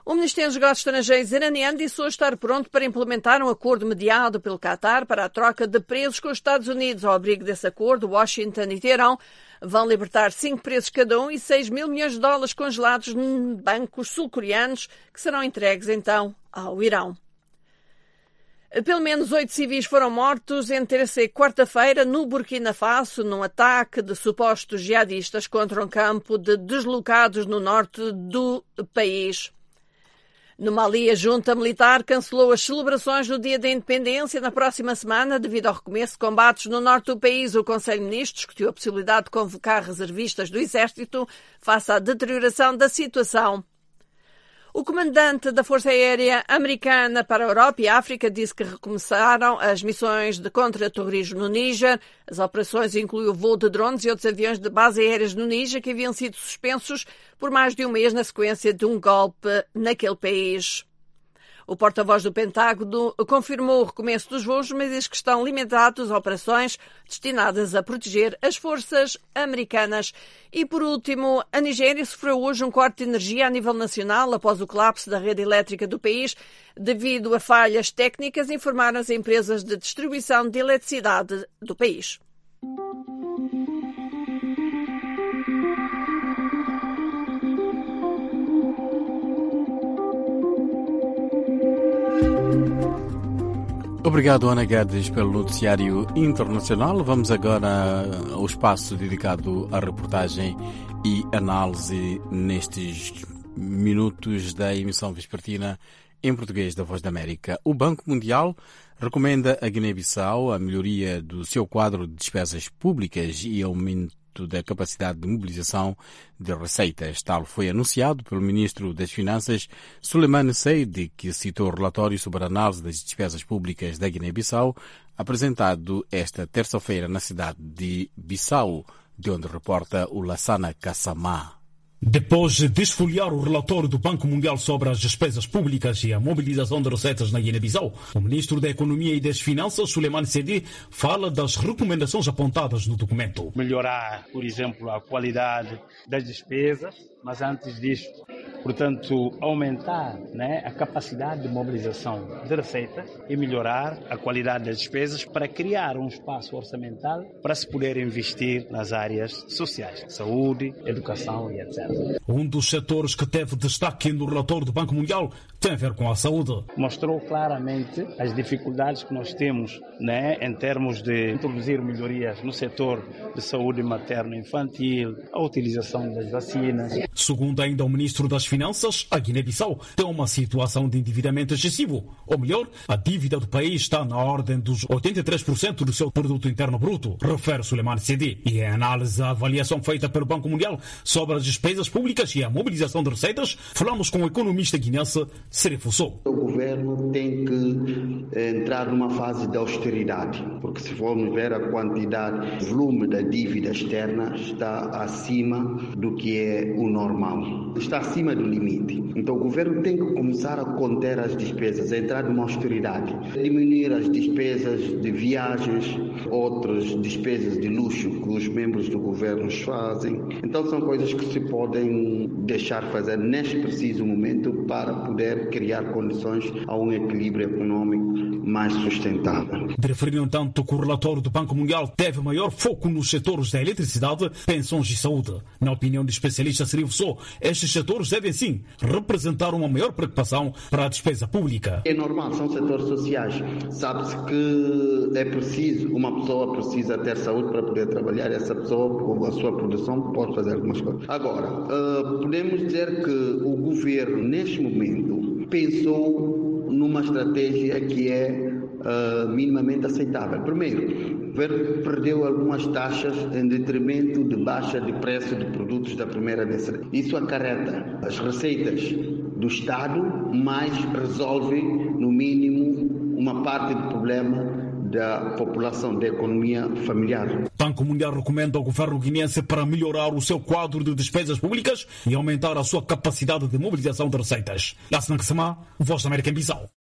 O Ministério dos Negócios Estrangeiros iraniano disse hoje estar pronto para implementar um acordo mediado pelo Qatar para a troca de presos com os Estados Unidos. Ao abrigo desse acordo, Washington e Teherão vão libertar cinco presos cada um e seis mil milhões de dólares congelados em bancos sul-coreanos que serão entregues então ao Irão. Pelo menos oito civis foram mortos em terça e quarta-feira no Burkina Faso num ataque de supostos jihadistas contra um campo de deslocados no norte do país. No Mali, a junta militar cancelou as celebrações do Dia da Independência na próxima semana devido ao recomeço de combates no norte do país. O Conselho de Ministros discutiu a possibilidade de convocar reservistas do Exército face à deterioração da situação. O comandante da Força Aérea Americana para a Europa e a África disse que recomeçaram as missões de contra-terrorismo no Níger. As operações incluem o voo de drones e outros aviões de bases aéreas no Níger que haviam sido suspensos por mais de um mês na sequência de um golpe naquele país. O porta-voz do Pentágono confirmou o recomeço dos voos, mas diz que estão limitados a operações destinadas a proteger as forças americanas. E, por último, a Nigéria sofreu hoje um corte de energia a nível nacional após o colapso da rede elétrica do país. Devido a falhas técnicas, informaram as empresas de distribuição de eletricidade do país. Obrigado, Ana Guedes, pelo noticiário internacional. Vamos agora ao espaço dedicado à reportagem e análise nestes minutos da emissão vespertina em português da Voz da América. O Banco Mundial recomenda a Guiné-Bissau a melhoria do seu quadro de despesas públicas e aumento da capacidade de mobilização de receitas. Tal foi anunciado pelo Ministro das Finanças, Suleiman Seydi, que citou o relatório sobre a análise das despesas públicas da Guiné-Bissau, apresentado esta terça-feira na cidade de Bissau, de onde reporta o Lassana Kassamá. Depois de esfoliar o relatório do Banco Mundial sobre as despesas públicas e a mobilização de receitas na Guiné-Bissau, o Ministro da Economia e das Finanças, Suleiman Seydi, fala das recomendações apontadas no documento. Melhorar, por exemplo, a qualidade das despesas, mas antes disso, portanto, aumentar, né, a capacidade de mobilização de receitas e melhorar a qualidade das despesas para criar um espaço orçamental para se poder investir nas áreas sociais, saúde, educação e etcétera. Um dos setores que teve destaque no relatório do Banco Mundial tem a ver com a saúde. Mostrou claramente as dificuldades que nós temos, né, em termos de introduzir melhorias no setor de saúde materno-infantil, a utilização das vacinas. Segundo ainda o Ministro das Finanças, a Guiné-Bissau tem uma situação de endividamento excessivo. Ou melhor, a dívida do país está na ordem dos oitenta e três por cento do seu produto interno bruto, refere Suleiman Seydi. E a análise, a avaliação feita pelo Banco Mundial sobre as despesas públicas e a mobilização de receitas, falamos com o economista guinense Serifo Sow. O governo tem que entrar numa fase de austeridade, porque se formos ver a quantidade, o volume da dívida externa está acima do que é o normal. Está acima do limite. Então o governo tem que começar a conter as despesas, a entrar numa austeridade, diminuir as despesas de viagens, outras despesas de luxo que os membros do governo fazem. Então são coisas que se podem deixar fazer neste preciso momento para poder criar condições a um equilíbrio econômico mais sustentável. De referir, no entanto, que o relatório do Banco Mundial teve maior foco nos setores da eletricidade, pensões e saúde. Na opinião de especialista Serifo Sow, estes setores devem sim representar uma maior preocupação para a despesa pública. É normal, são setores sociais. Sabe-se que é preciso, uma pessoa precisa ter saúde para poder trabalhar, essa pessoa, com a sua produção, pode fazer algumas coisas. Agora, uh, podemos dizer que o governo, neste momento, pensou numa estratégia que é uh, minimamente aceitável. Primeiro, o governo perdeu algumas taxas em detrimento de baixa de preço de produtos da primeira necessidade. Isso acarreta as receitas do Estado, mas resolve, no mínimo, uma parte do problema da população, da economia familiar. O Banco Mundial recomenda ao governo guineense para melhorar o seu quadro de despesas públicas e aumentar a sua capacidade de mobilização de receitas. Lassana Kassamá, Voz da América em Bissau.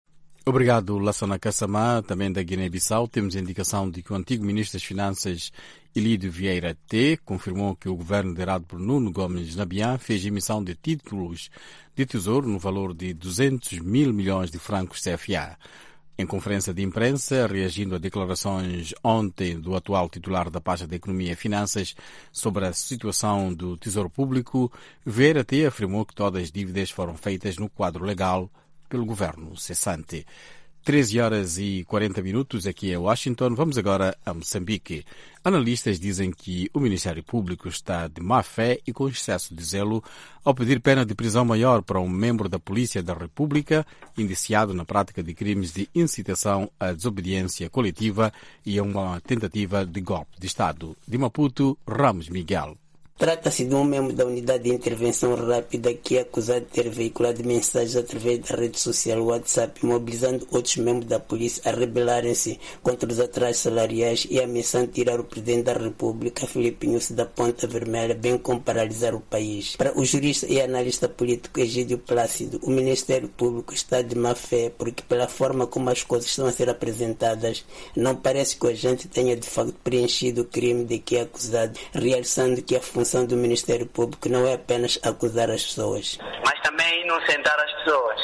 Obrigado, Lassana Kassamá. Também da Guiné-Bissau temos a indicação de que o antigo ministro das Finanças, Elídio Vieira T, confirmou que o governo liderado por Nuno Gomes Nabian fez emissão de títulos de tesouro no valor de duzentos mil milhões de francos C F A. Em conferência de imprensa, reagindo a declarações ontem do atual titular da pasta de Economia e Finanças sobre a situação do Tesouro Público, Vieira T afirmou que todas as dívidas foram feitas no quadro legal pelo governo cessante. treze horas e quarenta minutos aqui em Washington. Vamos agora a Moçambique. Analistas dizem que o Ministério Público está de má fé e com excesso de zelo ao pedir pena de prisão maior para um membro da Polícia da República indiciado na prática de crimes de incitação à desobediência coletiva e a uma tentativa de golpe de Estado. De Maputo, Ramos Miguel. Trata-se de um membro da Unidade de Intervenção Rápida que é acusado de ter veiculado mensagens através da rede social WhatsApp, mobilizando outros membros da polícia a rebelarem-se contra os atrasos salariais e ameaçando tirar o Presidente da República, Filipe Nyusi, da Ponta Vermelha, bem como paralisar o país. Para o jurista e analista político Egídio Plácido, o Ministério Público está de má fé porque, pela forma como as coisas estão a ser apresentadas, não parece que o agente tenha de facto preenchido o crime de que é acusado, realçando que a função do Ministério Público não é apenas acusar as pessoas, mas também inocentar as pessoas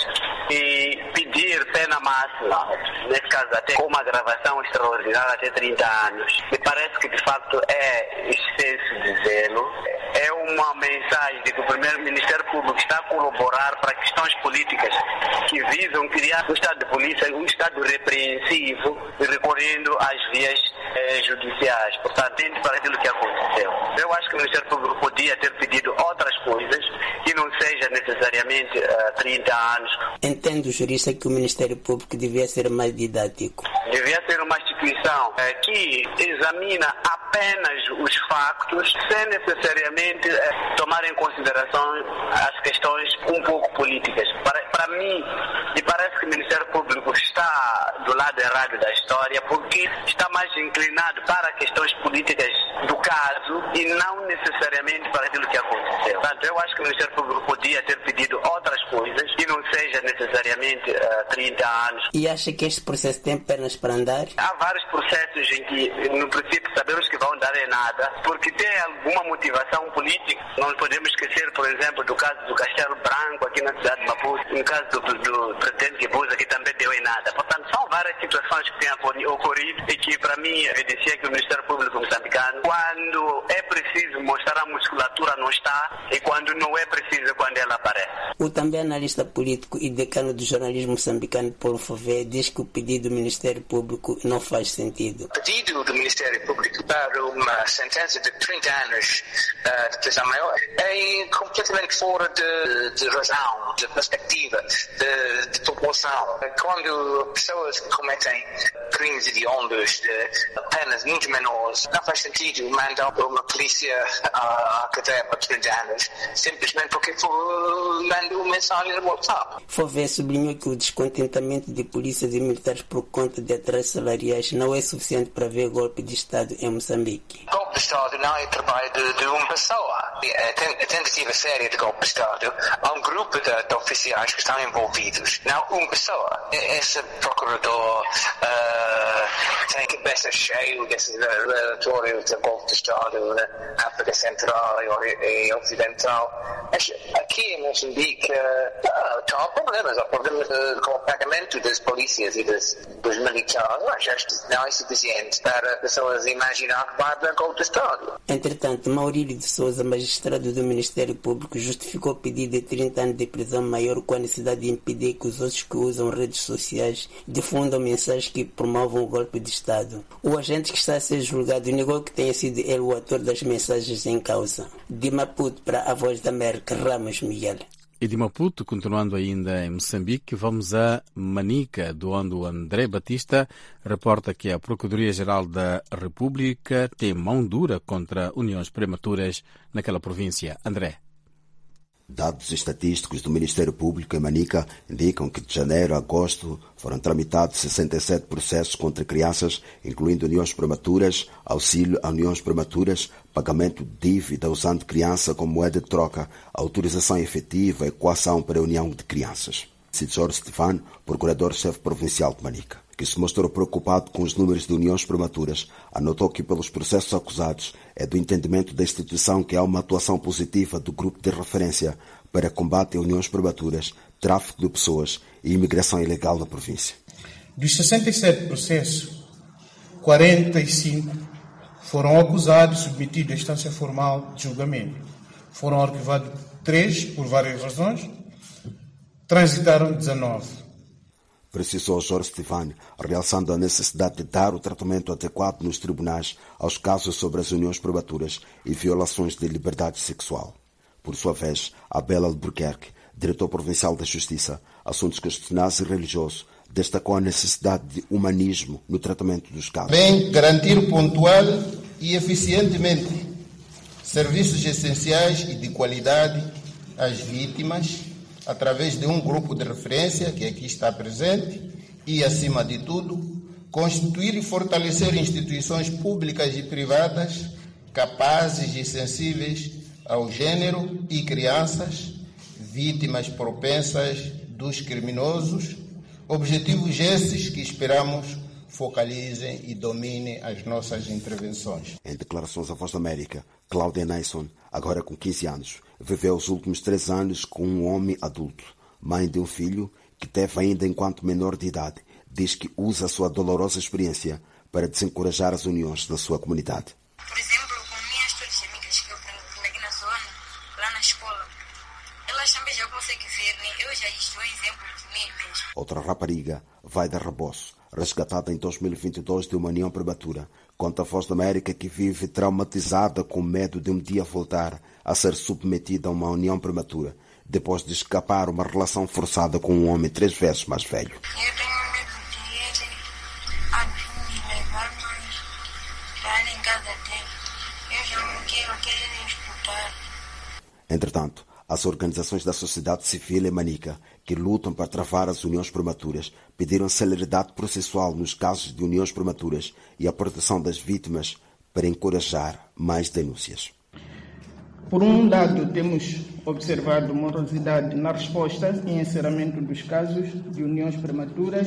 e pedir pena máxima, nesse caso até com uma gravação extraordinária até trinta anos. Me parece que de facto é excesso de zelo, é uma mensagem de que o primeiro Ministério Público está a colaborar para questões políticas que visam criar um estado de polícia, um estado repreensivo, recorrendo às vias eh, judiciais. Portanto, tende para aquilo que aconteceu. Eu acho que o Ministério Público podia ter pedido outras coisas que não seja necessariamente uh, trinta anos. Entendo o jurista que o Ministério Público devia ser mais didático. Devia ser uma instituição uh, que examina apenas os factos, sem necessariamente uh, tomar em consideração as questões um pouco políticas. Para, para mim, me parece que o Ministério Público está do lado errado da história porque está mais inclinado para questões políticas do caso e não necessariamente para aquilo que aconteceu. Portanto, eu acho que o Ministério Público podia ter pedido outras coisas que não seja necessariamente uh, trinta anos. E acha que este processo tem pernas para andar? Há vários processos em que, no princípio, sabemos que vão dar em nada, porque tem alguma motivação política. Não podemos esquecer, por exemplo, do caso do Castelo Branco, aqui na cidade de Maputo, no caso do, do presidente Guebuza, que também deu em nada. Portanto, são várias situações que têm ocorrido e que, para mim, evidencia que o Ministério Público moçambicano, quando é preciso mostrar a musculatura, não está, e quando não é preciso, quando ela aparece. O também analista político e decano do jornalismo moçambicano, Paulo Fové, diz que o pedido do Ministério Público não faz sentido. O pedido do Ministério Público para uma sentença de trinta anos uh, de prisão maior é completamente fora de, de razão, de perspectiva, de, de população. Quando pessoas cometem crimes hediondos de penas muito menores, não faz sentido mandar uma polícia à cadeia por trinta anos, simplesmente porque mandou uma mensagem no WhatsApp. Fové sublinhou que o descontentamento de polícias e militares por conta de atrasos salariais não é suficiente para ver golpe de Estado em Moçambique. Golpe de Estado não é trabalho de, de uma pessoa. A tentativa séria de golpe de Estado, há um grupo de, de oficiais que estão envolvidos, não uma pessoa. Esse procurador uh, tem a cabeça cheia desse relatório de golpe de Estado na África Central e, e Ocidental. Aqui em Moçambique uh, não há problemas, há problemas uh, com o pagamento das polícias e das, dos militares, mas não é suficiente para pessoas imaginar que vai haver golpe de Estado. Entretanto, Maurílio de Souza, magistrado do Ministério Público, justificou o pedido de trinta anos de prisão maior com a necessidade de impedir que os outros que usam redes sociais difundam mensagens que promovam o golpe de Estado. O agente que está a ser julgado negou que tenha sido ele o autor das mensagens em causa. De Maputo para a Voz da América, Ramos Miguel. E de Maputo, continuando ainda em Moçambique, vamos a Manica, de onde o André Batista reporta que a Procuradoria-Geral da República tem mão dura contra uniões prematuras naquela província. André. Dados estatísticos do Ministério Público em Manica indicam que de janeiro a agosto foram tramitados sessenta e sete processos contra crianças, incluindo uniões prematuras, auxílio a uniões prematuras, pagamento de dívida usando criança como moeda de troca, autorização efetiva e coação para a união de crianças. Jorge Stefano, procurador-chefe provincial de Manica, que se mostrou preocupado com os números de uniões prematuras, anotou que pelos processos acusados é do entendimento da instituição que há uma atuação positiva do grupo de referência para combate a uniões prematuras, tráfico de pessoas e imigração ilegal na província. Dos sessenta e sete processos, quarenta e cinco foram acusados e submetidos à instância formal de julgamento. Foram arquivados três por várias razões, transitaram dezenove. Precisou Jorge Stefano, realçando a necessidade de dar o tratamento adequado nos tribunais aos casos sobre as uniões prematuras e violações de liberdade sexual. Por sua vez, Abel Albuquerque, diretor provincial da Justiça, assuntos constitucionais e religiosos, destacou a necessidade de humanismo no tratamento dos casos. Bem, garantir pontual e eficientemente serviços essenciais e de qualidade às vítimas, através de um grupo de referência que aqui está presente e, acima de tudo, constituir e fortalecer instituições públicas e privadas capazes e sensíveis ao gênero e crianças, vítimas propensas dos criminosos, objetivos esses que esperamos focalizem e dominem as nossas intervenções. Em declarações à Voz da América, Cláudia Nason, agora com quinze anos, viveu os últimos três anos com um homem adulto, mãe de um filho que teve ainda enquanto menor de idade. Diz que usa a sua dolorosa experiência para desencorajar as uniões da sua comunidade. Por exemplo, com minhas todas amigas que eu tenho aqui na zona, lá na escola, elas também já conseguem ver, né? Eu já estou exemplo de mim mesmo. Outra rapariga, Vaida Raboso, resgatada em dois mil e vinte e dois de uma união prematura, conta a Voz da América que vive traumatizada com medo de um dia voltar a ser submetida a uma união prematura, depois de escapar uma relação forçada com um homem três vezes mais velho. Eu tenho medo de ele me levar para em casa dele. Eu já não quero, quero estudar. Entretanto, as organizações da sociedade civil em Manica, que lutam para travar as uniões prematuras, pediram celeridade processual nos casos de uniões prematuras e a proteção das vítimas para encorajar mais denúncias. Por um lado, temos observado morosidade na resposta e encerramento dos casos de uniões prematuras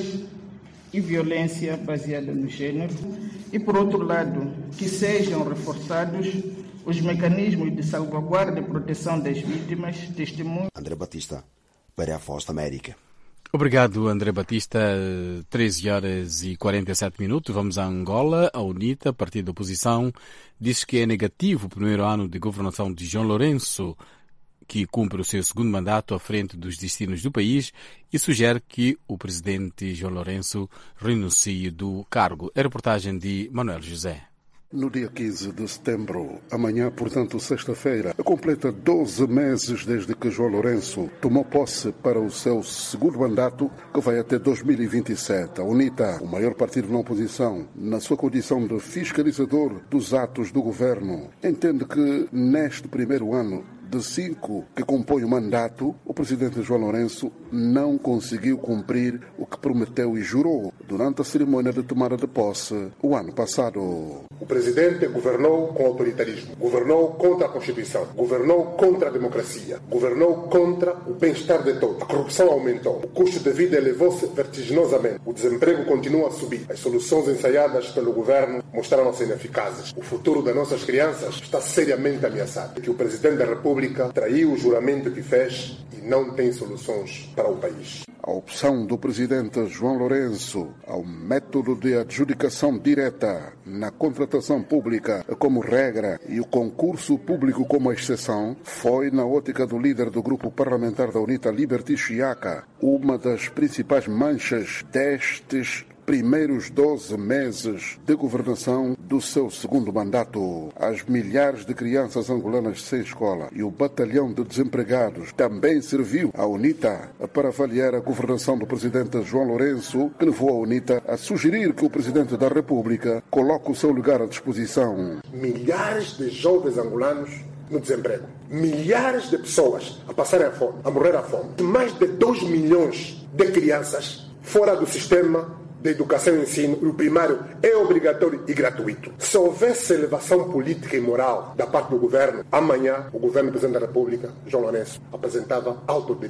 e violência baseada no gênero, e por outro lado, que sejam reforçados os mecanismos de salvaguarda e proteção das vítimas, testemunhas. André Batista, para a Voz da América. Obrigado, André Batista. treze horas e quarenta e sete minutos. Vamos a Angola. A UNITA, partido da oposição, diz que é negativo o primeiro ano de governação de João Lourenço, que cumpre o seu segundo mandato à frente dos destinos do país, e sugere que o presidente João Lourenço renuncie do cargo. É a reportagem de Manuel José. No dia quinze de setembro, amanhã, portanto, sexta-feira, completa doze meses desde que João Lourenço tomou posse para o seu segundo mandato, que vai até dois mil e vinte e sete. A UNITA, o maior partido na oposição, na sua condição de fiscalizador dos atos do governo, entende que neste primeiro ano de cinco que compõem o mandato, o presidente João Lourenço não conseguiu cumprir o que prometeu e jurou durante a cerimônia de tomada de posse o ano passado. O presidente governou com autoritarismo, governou contra a Constituição, governou contra a democracia, governou contra o bem-estar de todos. A corrupção aumentou, o custo de vida elevou-se vertiginosamente, o desemprego continua a subir. As soluções ensaiadas pelo governo mostraram-se ineficazes. O futuro das nossas crianças está seriamente ameaçado. Que o presidente da República traiu o juramento que fez e não tem soluções para o país. A opção do presidente João Lourenço ao método de adjudicação direta na contratação pública como regra e o concurso público como exceção foi, na ótica do líder do grupo parlamentar da UNITA, Liberty Chiaca, uma das principais manchas destes primeiros doze meses de governação do seu segundo mandato. As milhares de crianças angolanas sem escola e o batalhão de desempregados também serviu à UNITA para avaliar a governação do presidente João Lourenço, que levou a UNITA a sugerir que o presidente da República coloque o seu lugar à disposição. Milhares de jovens angolanos no desemprego. Milhares de pessoas a passarem a fome, a morrer à fome. Mais de dois milhões de crianças fora do sistema de educação e ensino, e o primário é obrigatório e gratuito. Se houvesse elevação política e moral da parte do governo, amanhã o governo do presidente da República, João Lourenço, apresentava autodemissão.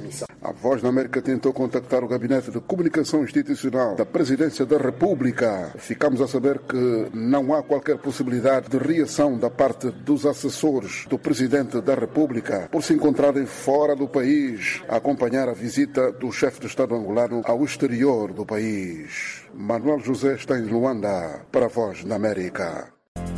A Voz da América tentou contactar o Gabinete de Comunicação Institucional da Presidência da República. Ficamos a saber que não há qualquer possibilidade de reação da parte dos assessores do Presidente da República por se encontrarem fora do país a acompanhar a visita do chefe de Estado angolano ao exterior do país. Manuel José está em Luanda para a Voz da América.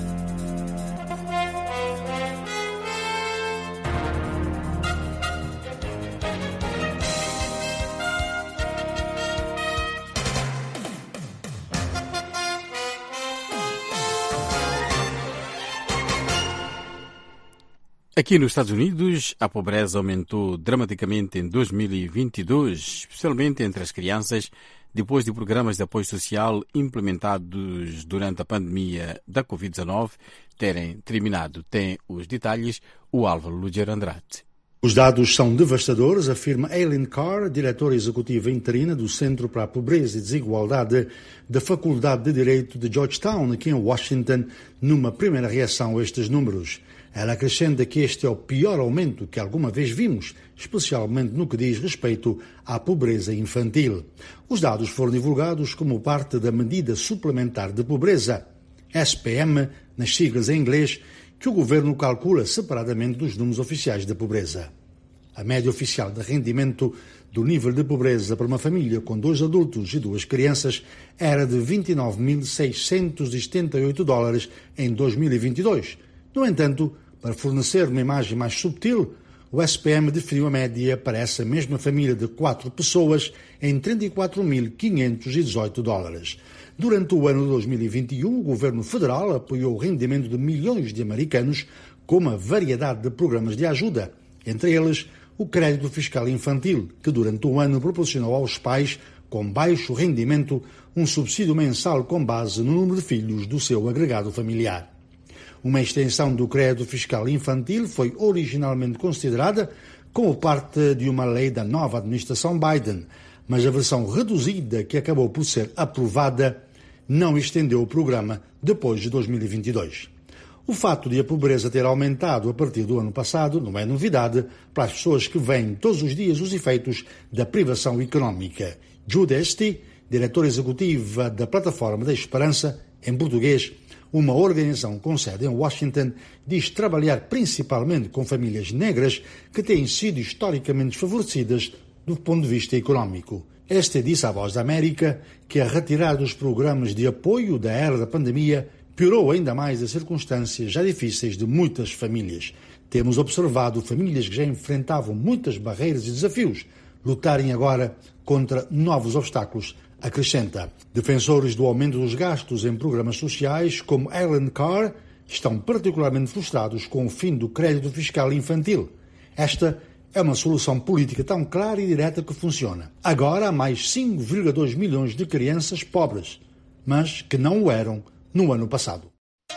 Aqui nos Estados Unidos, a pobreza aumentou dramaticamente em dois mil e vinte e dois, especialmente entre as crianças, depois de programas de apoio social implementados durante a pandemia da covid dezenove terem terminado. Tem os detalhes o Álvaro Luger Andrade. Os dados são devastadores, afirma Aileen Carr, diretora executiva interina do Centro para a Pobreza e Desigualdade da Faculdade de Direito de Georgetown, aqui em Washington, numa primeira reação a estes números. Ela acrescenta que este é o pior aumento que alguma vez vimos, especialmente no que diz respeito à pobreza infantil. Os dados foram divulgados como parte da medida suplementar de pobreza, S P M, nas siglas em inglês, que o governo calcula separadamente dos números oficiais da pobreza. A média oficial de rendimento do nível de pobreza para uma família com dois adultos e duas crianças era de vinte e nove mil seiscentos e setenta e oito dólares em dois mil e vinte e dois. No entanto, para fornecer uma imagem mais subtil, o S P M definiu a média para essa mesma família de quatro pessoas em trinta e quatro mil quinhentos e dezoito dólares. Durante o ano de dois mil e vinte e um, o governo federal apoiou o rendimento de milhões de americanos com uma variedade de programas de ajuda, entre eles o crédito fiscal infantil, que durante o ano proporcionou aos pais com baixo rendimento um subsídio mensal com base no número de filhos do seu agregado familiar. Uma extensão do crédito fiscal infantil foi originalmente considerada como parte de uma lei da nova administração Biden, mas a versão reduzida que acabou por ser aprovada não estendeu o programa depois de dois mil e vinte e dois. O fato de a pobreza ter aumentado a partir do ano passado não é novidade para as pessoas que veem todos os dias os efeitos da privação económica. Jude Esti, diretora executiva da Plataforma da Esperança, em português, uma organização com sede em Washington, diz trabalhar principalmente com famílias negras que têm sido historicamente desfavorecidas do ponto de vista económico. Este disse à Voz da América que a retirada dos programas de apoio da era da pandemia piorou ainda mais as circunstâncias já difíceis de muitas famílias. Temos observado famílias que já enfrentavam muitas barreiras e desafios lutarem agora contra novos obstáculos, acrescenta. Defensores do aumento dos gastos em programas sociais, como Aileen Carr, estão particularmente frustrados com o fim do crédito fiscal infantil. Esta é uma solução política tão clara e direta que funciona. Agora há mais cinco vírgula dois milhões de crianças pobres, mas que não o eram no ano passado.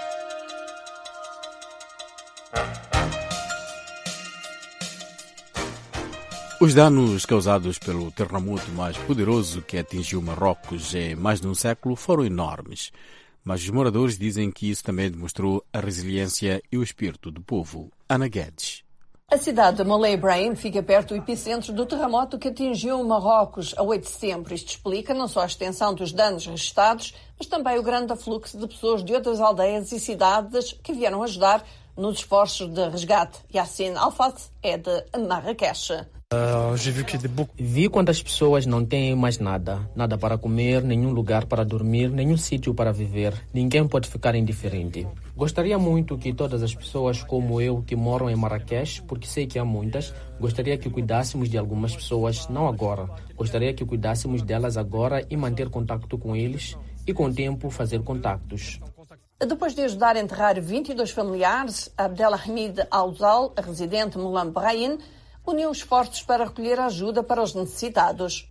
Os danos causados pelo terremoto mais poderoso que atingiu Marrocos em mais de um século foram enormes, mas os moradores dizem que isso também demonstrou a resiliência e o espírito do povo. Ana Guedes. A cidade de Moulay Ibrahim fica perto do epicentro do terremoto que atingiu Marrocos a oito de setembro. Isto explica não só a extensão dos danos registados, mas também o grande afluxo de pessoas de outras aldeias e cidades que vieram ajudar nos esforços de resgate. Yassine Alfat é de Marrakech. Vi quantas pessoas não têm mais nada, nada para comer, nenhum lugar para dormir, nenhum sítio para viver. Ninguém pode ficar indiferente. Gostaria muito que todas as pessoas como eu que moram em Marrakech, porque sei que há muitas, gostaria que cuidássemos de algumas pessoas, não agora. Gostaria que cuidássemos delas agora e manter contato com eles e com o tempo fazer contactos. Depois de ajudar a enterrar vinte e dois familiares, Abdelhamid Al-Zal, residente de Moulay Ibrahim, uniu esforços para recolher ajuda para os necessitados.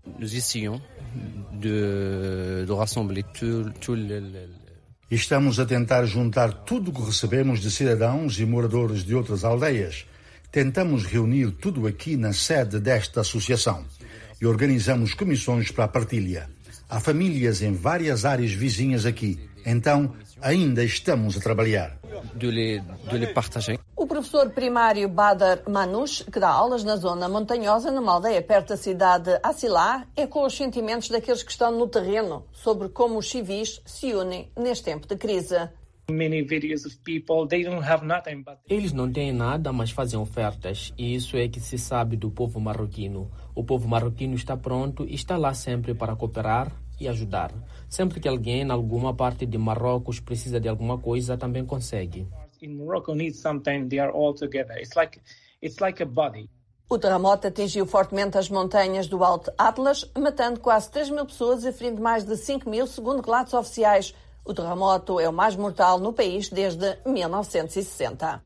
Estamos a tentar juntar tudo o que recebemos de cidadãos e moradores de outras aldeias. Tentamos reunir tudo aqui na sede desta associação e organizamos comissões para a partilha. Há famílias em várias áreas vizinhas aqui, então ainda estamos a trabalhar. O professor primário Badr Manouch, que dá aulas na zona montanhosa, numa aldeia perto da cidade de Asilá, ecoa os sentimentos daqueles que estão no terreno sobre como os civis se unem neste tempo de crise. Eles não têm nada, mas fazem ofertas. E isso é que se sabe do povo marroquino. O povo marroquino está pronto e está lá sempre para cooperar e ajudar. Sempre que alguém em alguma parte de Marrocos precisa de alguma coisa, também consegue. In Morocco needs something, they are all together. It's like, it's like a body. O terremoto atingiu fortemente as montanhas do Alto Atlas, matando quase três mil pessoas e ferindo mais de cinco mil, segundo relatos oficiais. O terremoto é o mais mortal no país desde mil novecentos e sessenta.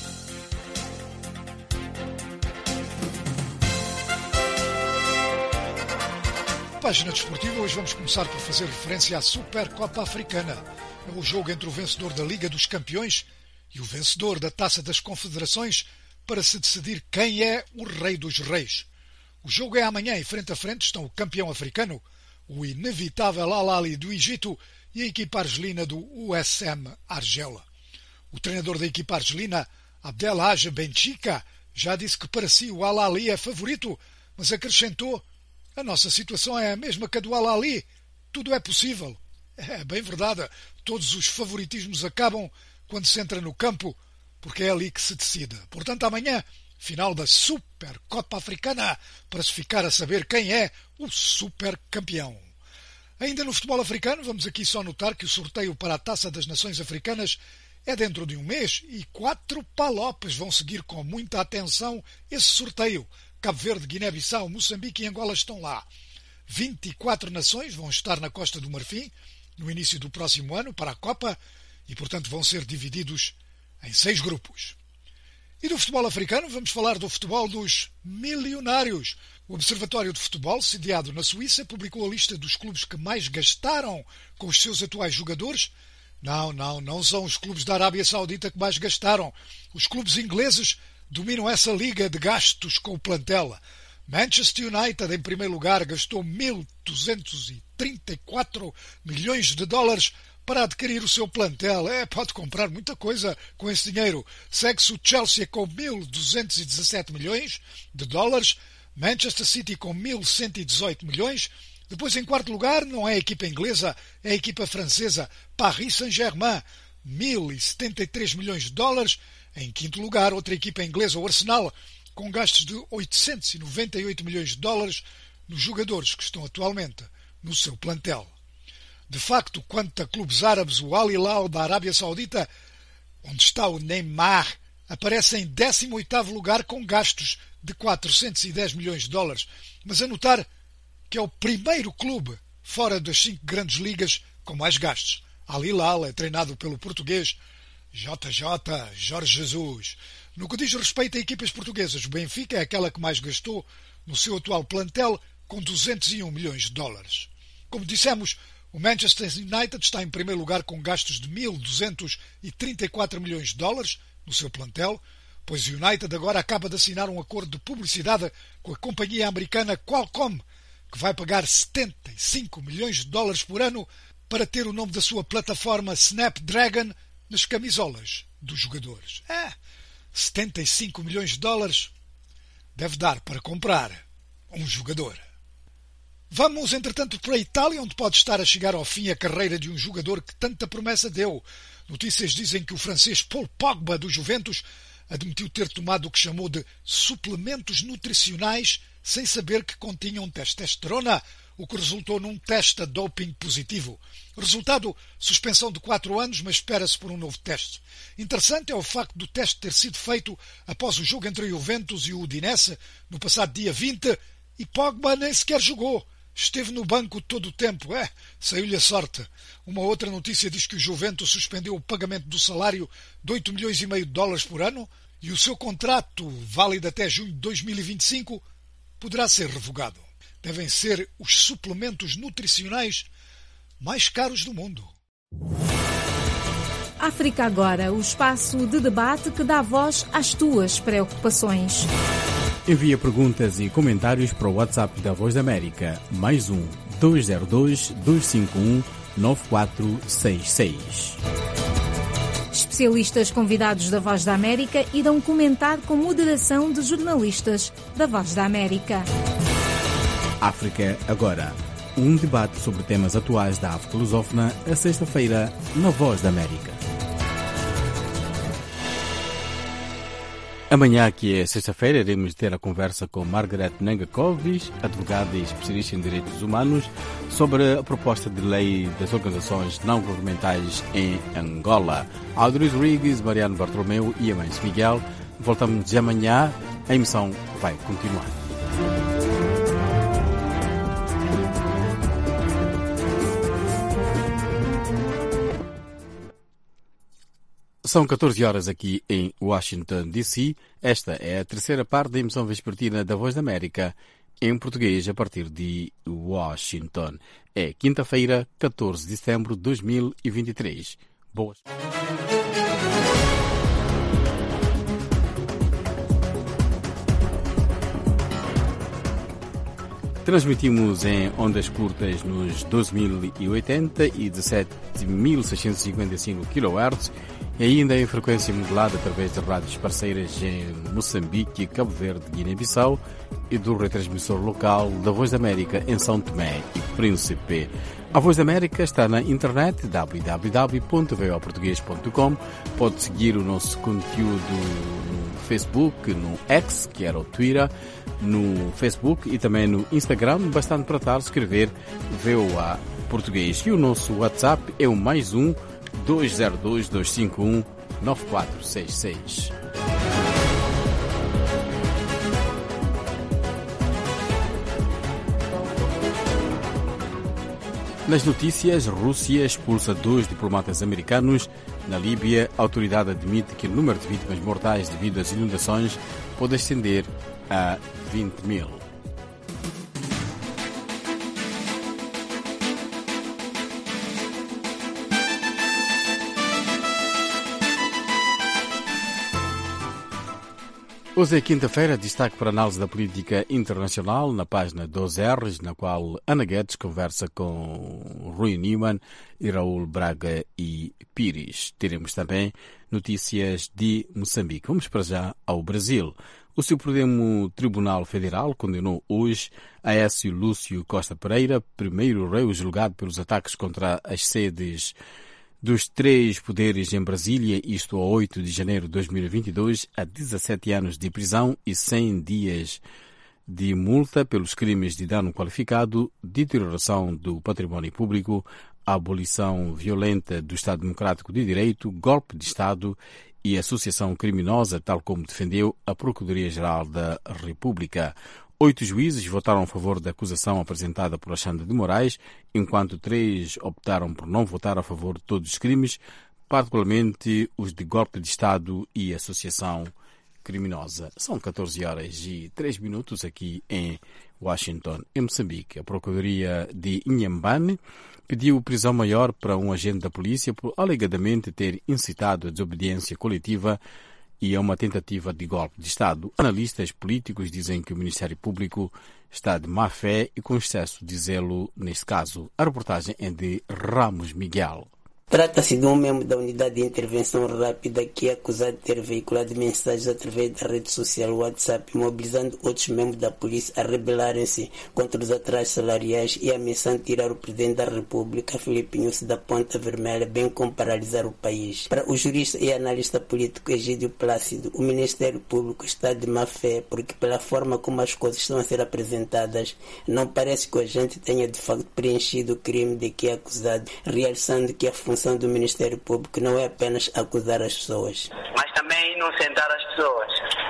Página desportiva, hoje vamos começar por fazer referência à Supercopa Africana. É o jogo entre o vencedor da Liga dos Campeões e o vencedor da Taça das Confederações para se decidir quem é o Rei dos Reis. O jogo é amanhã e frente a frente estão o campeão africano, o inevitável Al Ahly do Egito e a equipa argelina do U S M Argela. O treinador da equipa argelina, Abdelhaj Benchika, já disse que para si o Al Ahly é favorito, mas acrescentou: a nossa situação é a mesma que a do Al Ahly, tudo é possível. É bem verdade, todos os favoritismos acabam quando se entra no campo, porque é ali que se decide. Portanto, amanhã, final da Supercopa Africana, para se ficar a saber quem é o supercampeão. Ainda no futebol africano, vamos aqui só notar que o sorteio para a Taça das Nações Africanas é dentro de um mês e quatro palopes vão seguir com muita atenção esse sorteio. Cabo Verde, Guiné-Bissau, Moçambique e Angola estão lá. vinte e quatro nações vão estar na Costa do Marfim no início do próximo ano para a Copa e, portanto, vão ser divididos em seis grupos. E do futebol africano, vamos falar do futebol dos milionários. O Observatório de Futebol, sediado na Suíça, publicou a lista dos clubes que mais gastaram com os seus atuais jogadores. Não, não, não são os clubes da Arábia Saudita que mais gastaram. Os clubes ingleses dominam essa liga de gastos com o plantel. Manchester United, em primeiro lugar, gastou mil duzentos e trinta e quatro milhões de dólares para adquirir o seu plantel. É, pode comprar muita coisa com esse dinheiro. Segue-se o Chelsea com mil duzentos e dezassete milhões de dólares. Manchester City com mil cento e dezoito milhões. Depois, em quarto lugar, não é a equipa inglesa, é a equipa francesa Paris Saint-Germain, mil e setenta e três milhões de dólares. Em quinto lugar, outra equipa inglesa, o Arsenal, com gastos de oitocentos e noventa e oito milhões de dólares nos jogadores que estão atualmente no seu plantel. De facto, quanto a clubes árabes, o Al Hilal da Arábia Saudita, onde está o Neymar, aparece em décimo oitavo lugar com gastos de quatrocentos e dez milhões de dólares. Mas a notar que é o primeiro clube fora das cinco grandes ligas com mais gastos. Al Hilal é treinado pelo português J J Jorge Jesus. No que diz respeito a equipas portuguesas, o Benfica é aquela que mais gastou no seu atual plantel, com duzentos e um milhões de dólares. Como dissemos, o Manchester United está em primeiro lugar com gastos de mil duzentos e trinta e quatro milhões de dólares no seu plantel, pois o United agora acaba de assinar um acordo de publicidade com a companhia americana Qualcomm, que vai pagar setenta e cinco milhões de dólares por ano para ter o nome da sua plataforma Snapdragon nas camisolas dos jogadores. É, setenta e cinco milhões de dólares deve dar para comprar um jogador. Vamos, entretanto, para a Itália, onde pode estar a chegar ao fim a carreira de um jogador que tanta promessa deu. Notícias dizem que o francês Paul Pogba, do Juventus, admitiu ter tomado o que chamou de suplementos nutricionais sem saber que continham testosterona, o que resultou num teste a doping positivo. Resultado, suspensão de quatro anos, mas espera-se por um novo teste. Interessante é o facto do teste ter sido feito após o jogo entre a Juventus e o Udinese, no passado dia vinte, e Pogba nem sequer jogou. Esteve no banco todo o tempo. É, saiu-lhe a sorte. Uma outra notícia diz que o Juventus suspendeu o pagamento do salário de oito milhões e meio de dólares por ano e o seu contrato, válido até junho de dois mil e vinte e cinco, poderá ser revogado. Devem ser os suplementos nutricionais mais caros do mundo. África Agora, o espaço de debate que dá voz às tuas preocupações. Envia perguntas e comentários para o WhatsApp da Voz da América, mais um dois zero dois, dois cinco um, nove quatro seis seis. Especialistas convidados da Voz da América irão comentar com moderação de jornalistas da Voz da América. África Agora. Um debate sobre temas atuais da África lusófona, a sexta-feira, na Voz da América. Amanhã, que é sexta-feira, iremos ter a conversa com Margaret Nengakovic, advogada e especialista em direitos humanos, sobre a proposta de lei das organizações não-governamentais em Angola. Audrey Rodrigues, Mariano Bartolomeu e Amâncio Miguel. Voltamos de amanhã. A emissão vai continuar. São catorze horas aqui em Washington, D C Esta é a terceira parte da emissão vespertina da Voz da América, em português, a partir de Washington. É quinta-feira, catorze de setembro de dois mil e vinte e três. Boas. Transmitimos em ondas curtas nos doze mil e oitenta e dezessete mil seiscentos e cinquenta e cinco quilohertz e ainda em frequência modulada através de rádios parceiras em Moçambique, Cabo Verde, Guiné-Bissau e do retransmissor local da Voz da América em São Tomé e Príncipe. A Voz da América está na internet w w w ponto v o português ponto com. Pode seguir o nosso conteúdo no Facebook, no X, que era o Twitter, no Facebook e também no Instagram, bastante tratar, escrever V O A Português. E o nosso WhatsApp é o mais um dois zero dois, dois cinco um, nove quatro seis seis. Nas notícias, Rússia expulsa dois diplomatas americanos. Na Líbia, a autoridade admite que o número de vítimas mortais devido às inundações pode ascender a vinte mil. Hoje é quinta-feira, destaque para a análise da política internacional na página doze R's, na qual Ana Guedes conversa com Rui Newman e Raul Braga e Pires. Teremos também notícias de Moçambique. Vamos para já ao Brasil. O Supremo Tribunal Federal condenou hoje Aécio Lúcio Costa Pereira, primeiro réu julgado pelos ataques contra as sedes dos três poderes em Brasília, isto a oito de janeiro de dois mil e vinte e dois, a dezassete anos de prisão e cem dias de multa pelos crimes de dano qualificado, deterioração do património público, abolição violenta do Estado Democrático de Direito, golpe de Estado e associação criminosa, tal como defendeu a Procuradoria-Geral da República. Oito juízes votaram a favor da acusação apresentada por Alexandre de Moraes, enquanto três optaram por não votar a favor de todos os crimes, particularmente os de golpe de Estado e associação criminosa. São catorze horas e três minutos aqui em Washington, em Moçambique. A Procuradoria de Inhambane pediu prisão maior para um agente da polícia por alegadamente ter incitado a desobediência coletiva e a uma tentativa de golpe de Estado. Analistas políticos dizem que o Ministério Público está de má fé e com excesso de zelo neste caso. A reportagem é de Ramos Miguel. Trata-se de um membro da Unidade de Intervenção Rápida que é acusado de ter veiculado mensagens através da rede social WhatsApp, mobilizando outros membros da polícia a rebelarem-se contra os atrasos salariais e ameaçando tirar o Presidente da República, Filipe Nyusi, da Ponta Vermelha, bem como paralisar o país. Para o jurista e analista político Egídio Plácido, o Ministério Público está de má fé porque, pela forma como as coisas estão a ser apresentadas, não parece que o agente tenha de facto preenchido o crime de que é acusado, realçando que a função do Ministério Público não é apenas acusar as pessoas, mas também inocentar as pessoas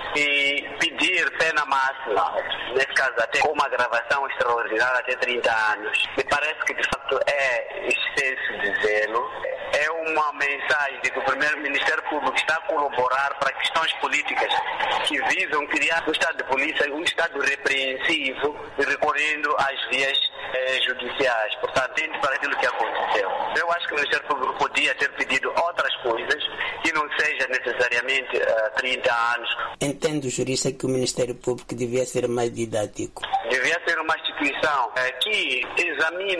e pedir pena máxima, nesse caso até com uma gravação extraordinária até trinta anos. Me parece que de facto é excesso de zelo, é uma mensagem de que o primeiro Ministério Público está a colaborar para questões políticas que visam criar um Estado de polícia, um Estado repreensivo, recorrendo às vias eh, judiciais. Portanto, dentro para aquilo que aconteceu. Eu acho que o Ministério Público podia ter pedido outras coisas que não seja necessariamente uh, trinta anos. Entendo, jurista, que o Ministério Público devia ser mais didático. Devia ser uma instituição uh, que examina a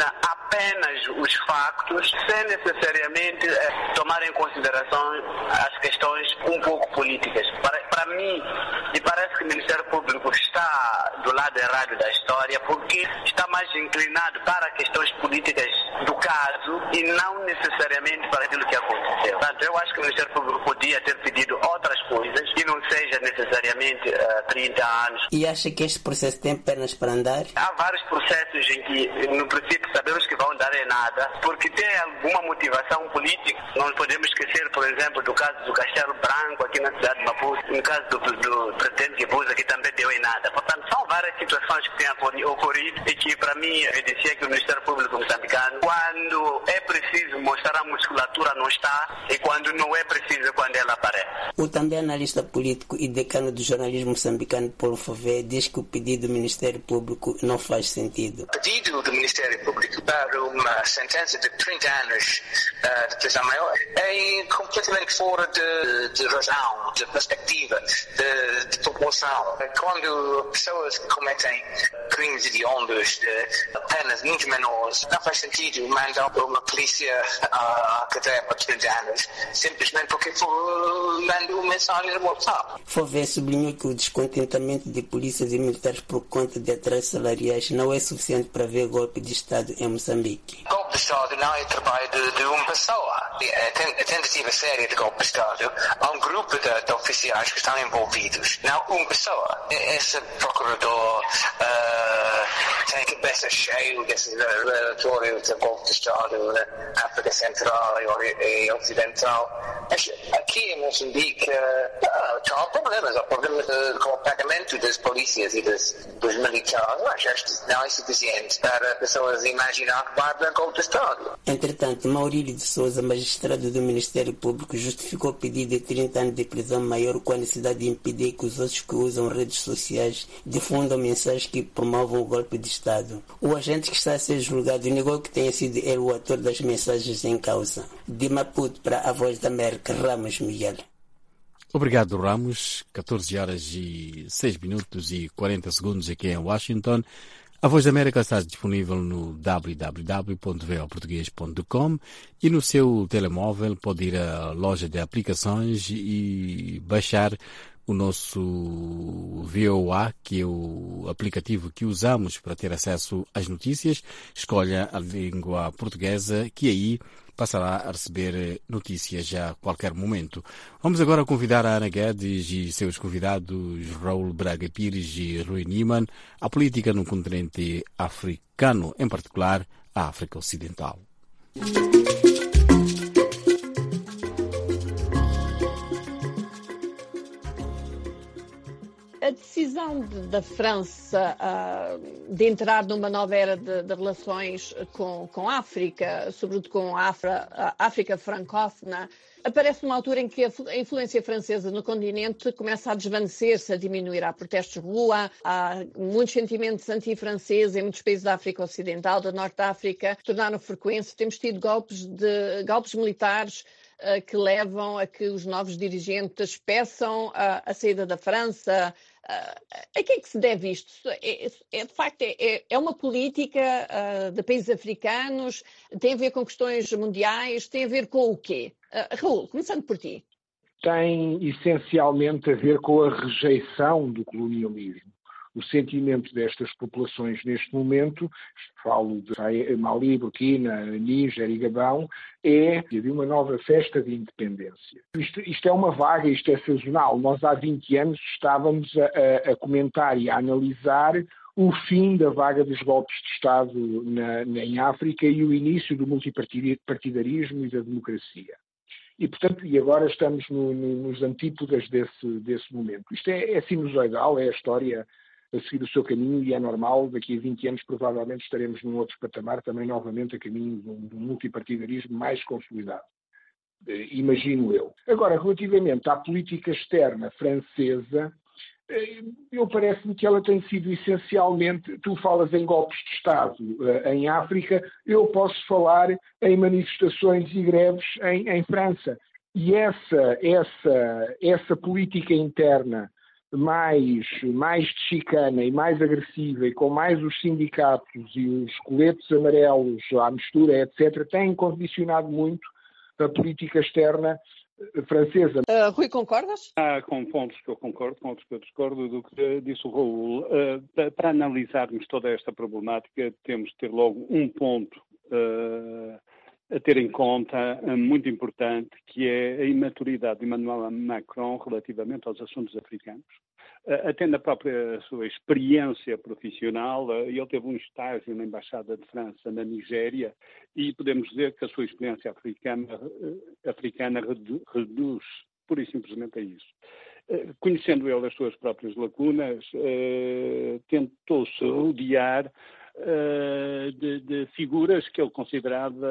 apenas os factos, sem necessariamente eh, tomar em consideração as questões um pouco políticas. Para, para mim, me parece que o Ministério Público está do lado errado da história, porque está mais inclinado para questões políticas do caso e não necessariamente para aquilo que aconteceu. Portanto, eu acho que o Ministério Público podia ter pedido outras coisas e não seja necessariamente uh, trinta anos. E acha que este processo tem pernas para andar? Há vários processos em que, no princípio, sabemos que vão dar em nada, porque tem alguma motivação política. Não podemos esquecer, por exemplo, do caso do Castelo Branco, aqui na cidade de Maputo, no caso do, do presidente Guebuza, que também deu em nada. Portanto, são várias situações que têm ocorrido e que, para mim, evidencia que o Ministério Público moçambicano, quando é preciso mostrar a musculatura, não está, e quando não é preciso, quando ela aparece. O também analista político e decano do jornalismo moçambicano, Paulo Fové, diz que o pedido do Ministério Público não faz sentido. O pedido do Ministério Público para uma sentença de trinta anos uh, de prisão maior é completamente fora de, de razão, de perspectiva, de, de população. Quando pessoas cometem crimes hediondos de penas muito menores, não faz sentido mandar uma polícia à cadeia por trinta anos, simplesmente porque mandou uma mensagem no WhatsApp. Fové sublinhou que o descontentamento de polícias e militares por conta de atrasos salariais não é suficiente para ver golpe de Estado em Moçambique. Golpe de Estado não é trabalho de, de uma pessoa. A tentativa séria de golpe de Estado há um grupo de, de oficiais que estão envolvidos, não uma pessoa. Esse procurador uh, tem a cabeça cheia desse relatório de golpe de Estado na África Central e, e Ocidental. Aqui em Moçambique uh, há problemas, há problemas de, com o pagamento das polícias e das, dos militares. Mas isto não é suficiente para pessoas imaginar que vai haver golpe de Estado. Entretanto, Maurílio de Souza, magistrado do Ministério Público, justificou o pedido de trinta anos de prisão maior com a necessidade de impedir que os outros que usam redes sociais difundam mensagens que promovam o golpe de Estado. O agente que está a ser julgado negou que tenha sido ele o autor das mensagens em causa. De Maputo para a Voz da América, Ramos Miguel. Obrigado, Ramos. catorze horas e seis minutos e quarenta segundos aqui em Washington. A Voz da América está disponível no w w w ponto v o português ponto com e no seu telemóvel pode ir à loja de aplicações e baixar o nosso V O A, que é o aplicativo que usamos para ter acesso às notícias. Escolha a língua portuguesa, que aí passará a receber notícias a qualquer momento. Vamos agora convidar a Ana Guedes e seus convidados Raul Braga Pires e Rui Niemann à política no continente africano, em particular a África Ocidental. A decisão de, da França uh, de entrar numa nova era de, de relações com, com a África, sobretudo com a, Afra, a África francófona, aparece numa altura em que a influência francesa no continente começa a desvanecer-se, a diminuir. Há protestos de rua, há muitos sentimentos anti-franceses em muitos países da África Ocidental, da Norte da África, tornaram frequentes. Temos tido golpes, de, golpes militares uh, que levam a que os novos dirigentes peçam uh, a saída da França. Uh, a que é que se deve isto? É, é, de facto, é, é uma política uh, de países africanos? Tem a ver com questões mundiais? Tem a ver com o quê? Uh, Raul, começando por ti. Tem essencialmente a ver com a rejeição do colonialismo. O sentimento destas populações neste momento, falo de Mali, Burkina, Níger e Gabão, é de uma nova festa de independência. Isto, isto é uma vaga, isto é sazonal. Nós há vinte anos estávamos a, a comentar e a analisar o fim da vaga dos golpes de Estado na, na, em África e o início do multipartidarismo e da democracia. E, portanto, e agora estamos no, no, nos antípodas desse, desse momento. Isto é, é sinusoidal, é a história a seguir o seu caminho e é normal, daqui a vinte anos provavelmente estaremos num outro patamar, também novamente a caminho de um, de um multipartidarismo mais consolidado. Eh, imagino eu. Agora, relativamente à política externa francesa, eh, eu parece-me que ela tem sido essencialmente, tu falas em golpes de Estado eh, em África, eu posso falar em manifestações e greves em, em França. E essa, essa, essa política interna mais, mais de chicana e mais agressiva e com mais os sindicatos e os coletes amarelos à mistura, etcétera, têm condicionado muito a política externa francesa. Uh, Rui, concordas? Há com pontos que eu concordo, com outros que eu discordo do que disse o Raul. Uh, para analisarmos toda esta problemática, temos de ter logo um ponto uh, a ter em conta, uh, muito importante, que é a imaturidade de Emmanuel Macron relativamente aos assuntos africanos. Uh, até na própria sua experiência profissional, uh, ele teve um estágio na Embaixada de França na Nigéria e podemos dizer que a sua experiência africana, uh, africana redu- reduz pura e simplesmente a isso. Uh, conhecendo ele as suas próprias lacunas, uh, tentou-se rodear Uh, de, de figuras que ele considerava,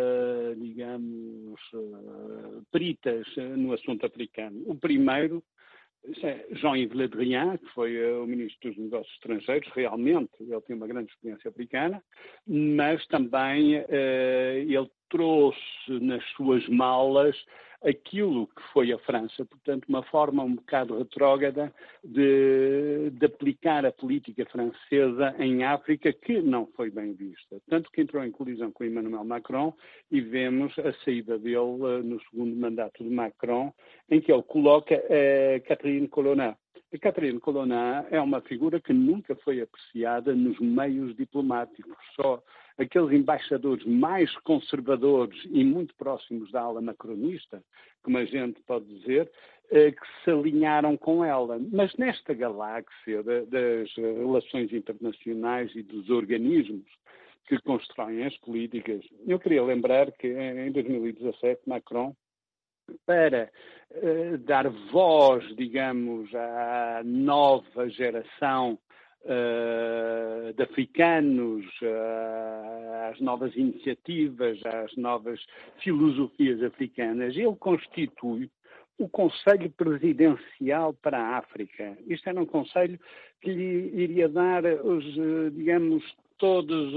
digamos, uh, peritas no assunto africano. O primeiro, Jean-Yves Le Drian, que foi uh, o ministro dos Negócios Estrangeiros, realmente ele tem uma grande experiência africana, mas também uh, ele trouxe nas suas malas aquilo que foi a França, portanto, uma forma um bocado retrógrada de, de aplicar a política francesa em África, que não foi bem vista. Tanto que entrou em colisão com Emmanuel Macron e vemos a saída dele uh, no segundo mandato de Macron, em que ele coloca uh, Catherine Colonna. A Catherine Colonna é uma figura que nunca foi apreciada nos meios diplomáticos. Só aqueles embaixadores mais conservadores e muito próximos da ala macronista, como a gente pode dizer, que se alinharam com ela. Mas nesta galáxia das relações internacionais e dos organismos que constroem as políticas, eu queria lembrar que em dois mil e dezassete Macron, para uh, dar voz, digamos, à nova geração uh, de africanos, uh, às novas iniciativas, às novas filosofias africanas, ele constitui o Conselho Presidencial para a África. Isto era um conselho que lhe iria dar os, digamos, todos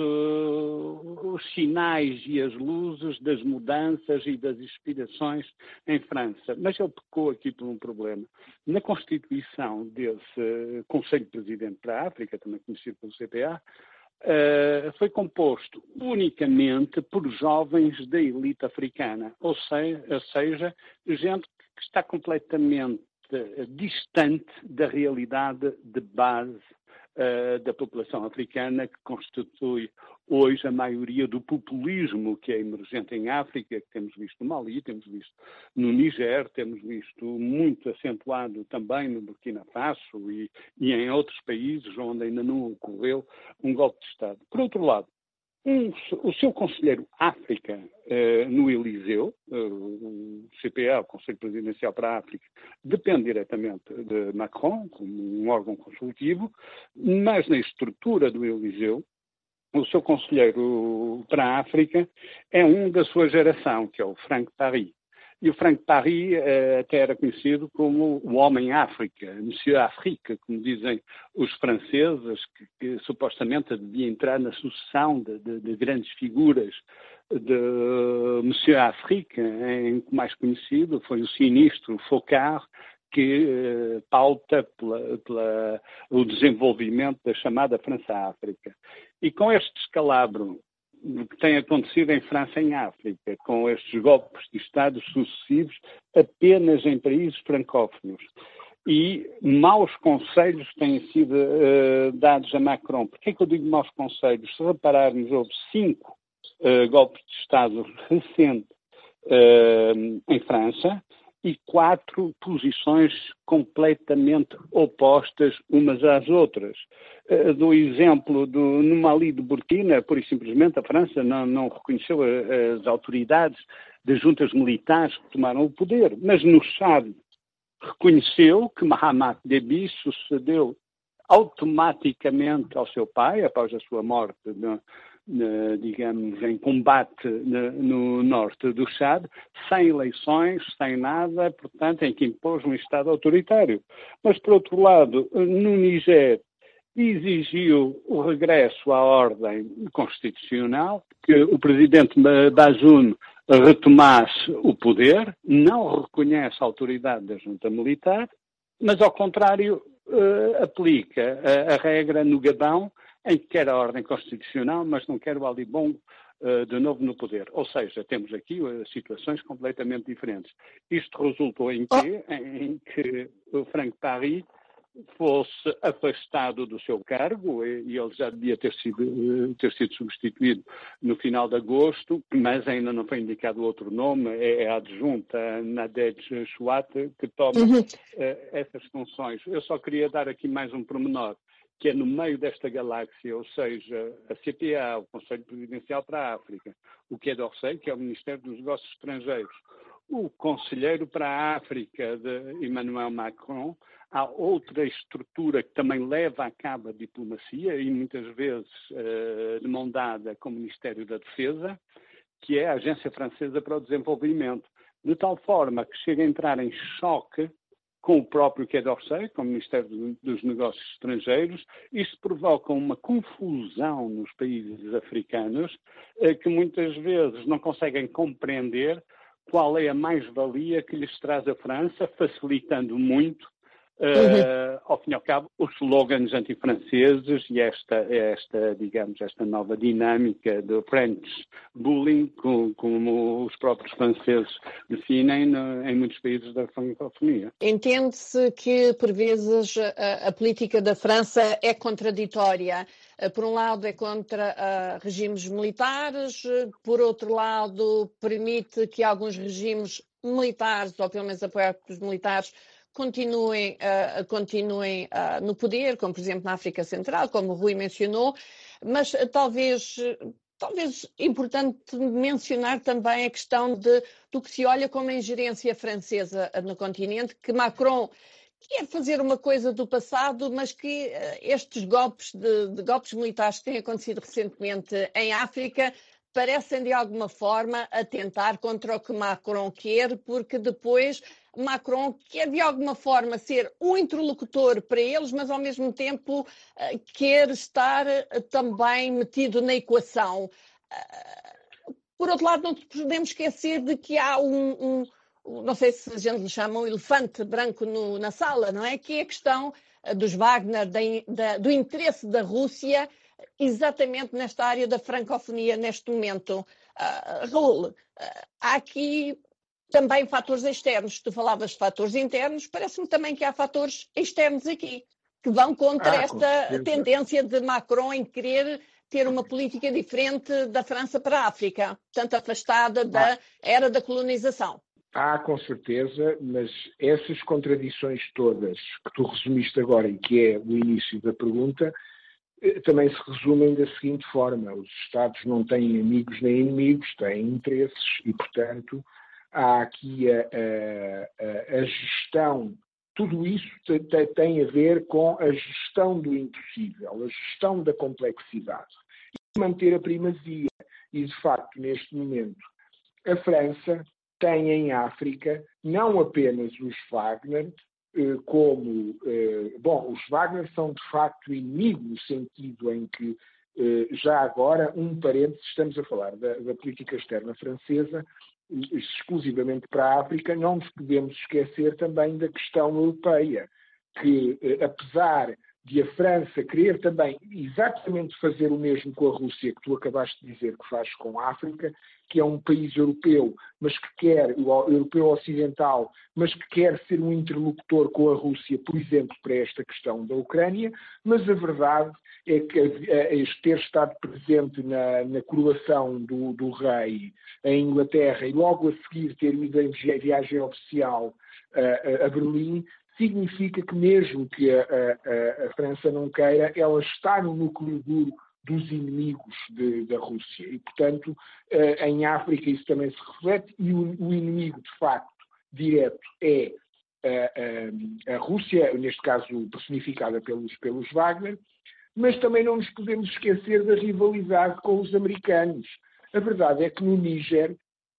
uh, os sinais e as luzes das mudanças e das inspirações em França. Mas ele pecou aqui por um problema. Na constituição desse uh, Conselho Presidente para a África, também conhecido pelo C P A, uh, foi composto unicamente por jovens da elite africana, ou seja, ou seja gente que está completamente uh, distante da realidade de base Uh, da população africana, que constitui hoje a maioria do populismo que é emergente em África, que temos visto no Mali, temos visto no Níger, temos visto muito acentuado também no Burkina Faso e, e em outros países onde ainda não ocorreu um golpe de Estado. Por outro lado, Um, o seu conselheiro África uh, no Eliseu, uh, o C P A, o Conselho Presidencial para a África, depende diretamente de Macron, como um órgão consultivo, mas na estrutura do Eliseu, o seu conselheiro para a África é um da sua geração, que é o Franck Paris. E o Franck Paris uh, até era conhecido como o Homem África, Monsieur Afrique, como dizem os franceses, que, que supostamente devia entrar na sucessão de, de, de grandes figuras de Monsieur Afrique, em que mais conhecido foi o sinistro Focard, que uh, pauta pela, pela, o desenvolvimento da chamada França-África. E com este descalabro que tem acontecido em França e em África, com estes golpes de Estado sucessivos apenas em países francófonos. E maus conselhos têm sido uh, dados a Macron. Por que é que eu digo maus conselhos? Se repararmos, houve cinco uh, golpes de Estado recentes uh, em França e quatro posições completamente opostas umas às outras. Uh, do exemplo do, no Mali de Burkina, pura e simplesmente a França não, não reconheceu a, as autoridades das juntas militares que tomaram o poder, mas no Chad reconheceu que Mahamat Déby sucedeu automaticamente ao seu pai, após a sua morte, no, no, digamos, em combate no, no norte do Chad, sem eleições, sem nada, portanto, em que impôs um Estado autoritário. Mas, por outro lado, no Níger, exigiu o regresso à ordem constitucional, que o presidente Bazoum retomasse o poder, não reconhece a autoridade da junta militar mas ao contrário uh, aplica a, a regra no Gabão, em que quer a ordem constitucional, mas não quer o Ali Bongo uh, de novo no poder. Ou seja, temos aqui uh, situações completamente diferentes. Isto resultou em quê? Oh. Em, em que o Frank Paris fosse afastado do seu cargo, e ele já devia ter sido, ter sido substituído no final de agosto, mas ainda não foi indicado outro nome, é a adjunta Nadege Chouat, que toma uhum. uh, essas funções. Eu só queria dar aqui mais um pormenor, que é no meio desta galáxia, ou seja, a C P A, o Conselho Presidencial para a África, o Quai d'Orsay, que é o Ministério dos Negócios Estrangeiros, o Conselheiro para a África de Emmanuel Macron. Há outra estrutura que também leva a cabo a diplomacia e muitas vezes uh, de mão dada com o Ministério da Defesa, que é a Agência Francesa para o Desenvolvimento, de tal forma que chega a entrar em choque com o próprio Quai d'Orsay, com o Ministério dos Negócios Estrangeiros. Isso provoca uma confusão nos países africanos uh, que muitas vezes não conseguem compreender qual é a mais-valia que lhes traz a França, facilitando muito Uh, ao fim e ao cabo, os slogans antifranceses e esta, esta, digamos, esta nova dinâmica do French bullying, como, como os próprios franceses definem no, em muitos países da francofonia. Entende-se que, por vezes, a, a política da França é contraditória. Por um lado, é contra uh, regimes militares, por outro lado, permite que alguns regimes militares, ou pelo menos apoiados pelos militares, continuem, uh, continuem uh, no poder, como por exemplo na África Central, como o Rui mencionou, mas uh, talvez, uh, talvez importante mencionar também a questão de, do que se olha como a ingerência francesa no continente, que Macron quer fazer uma coisa do passado, mas que uh, estes golpes, de, de golpes militares que têm acontecido recentemente em África parecem de alguma forma atentar contra o que Macron quer, porque depois Macron quer de alguma forma ser um interlocutor para eles, mas ao mesmo tempo quer estar também metido na equação. Por outro lado, não podemos esquecer de que há um, um não sei se a gente lhe chama um elefante branco no, na sala, não é? Que é a questão dos Wagner, da, da, do interesse da Rússia exatamente nesta área da francofonia neste momento. Uh, Raul, uh, há aqui também fatores externos. Tu falavas de fatores internos, parece-me também que há fatores externos aqui, que vão contra ah, esta tendência de Macron em querer ter uma política diferente da França para a África, tanto afastada da era da colonização. Há, com certeza, mas essas contradições todas que tu resumiste agora e que é o início da pergunta, também se resumem da seguinte forma: os Estados não têm amigos nem inimigos, têm interesses e, portanto, há aqui a, a, a gestão, tudo isso tem a ver com a gestão do impossível, a gestão da complexidade e manter a primazia. E, de facto, neste momento, a França tem em África não apenas os Wagner, como, bom, os Wagner são de facto inimigos no sentido em que, já agora, um parênteses, estamos a falar da, da política externa francesa, exclusivamente para a África, não nos podemos esquecer também da questão europeia, que apesar de a França querer também exatamente fazer o mesmo com a Rússia que tu acabaste de dizer que faz com a África, que é um país europeu, mas que quer, o europeu ocidental, mas que quer ser um interlocutor com a Rússia, por exemplo, para esta questão da Ucrânia, mas a verdade é que este ter estado presente na, na coroação do, do rei em Inglaterra e logo a seguir ter ido em viagem oficial a, a Berlim, significa que mesmo que a, a, a França não queira, ela está no núcleo duro dos inimigos de, da Rússia. E, portanto, em África isso também se reflete e o, o inimigo, de facto, direto é a, a, a Rússia, neste caso personificada pelos, pelos Wagner, mas também não nos podemos esquecer da rivalidade com os americanos. A verdade é que no Níger,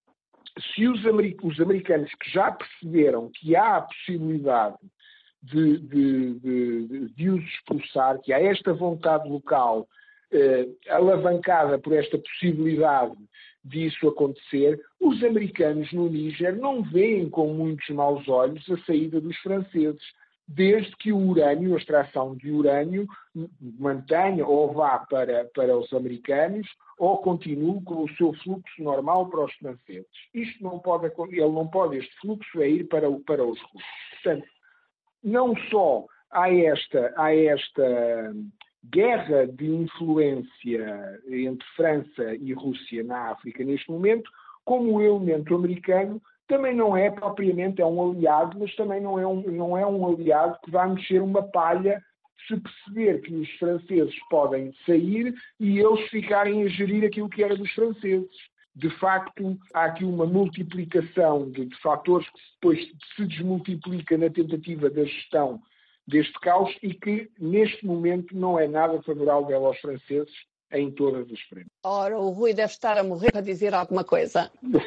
se os, os americanos que já perceberam que há a possibilidade de, de, de, de os expulsar, que há esta vontade local eh, alavancada por esta possibilidade disso acontecer, os americanos no Níger não veem com muitos maus olhos a saída dos franceses. desde que o urânio, a extração de urânio, mantenha ou vá para, para os americanos ou continue com o seu fluxo normal para os franceses. Isto não pode, ele não pode, este fluxo é ir para, para os russos. Portanto, não só há esta, há esta guerra de influência entre França e Rússia na África neste momento, como o elemento americano também não é propriamente é um aliado, mas também não é um, não é um aliado que vai mexer uma palha se perceber que os franceses podem sair e eles ficarem a gerir aquilo que era dos franceses. De facto, há aqui uma multiplicação de, de fatores que depois se desmultiplica na tentativa da gestão deste caos e que, neste momento, não é nada favorável aos franceses em todas as frentes. Ora, o Rui deve estar a morrer para dizer alguma coisa.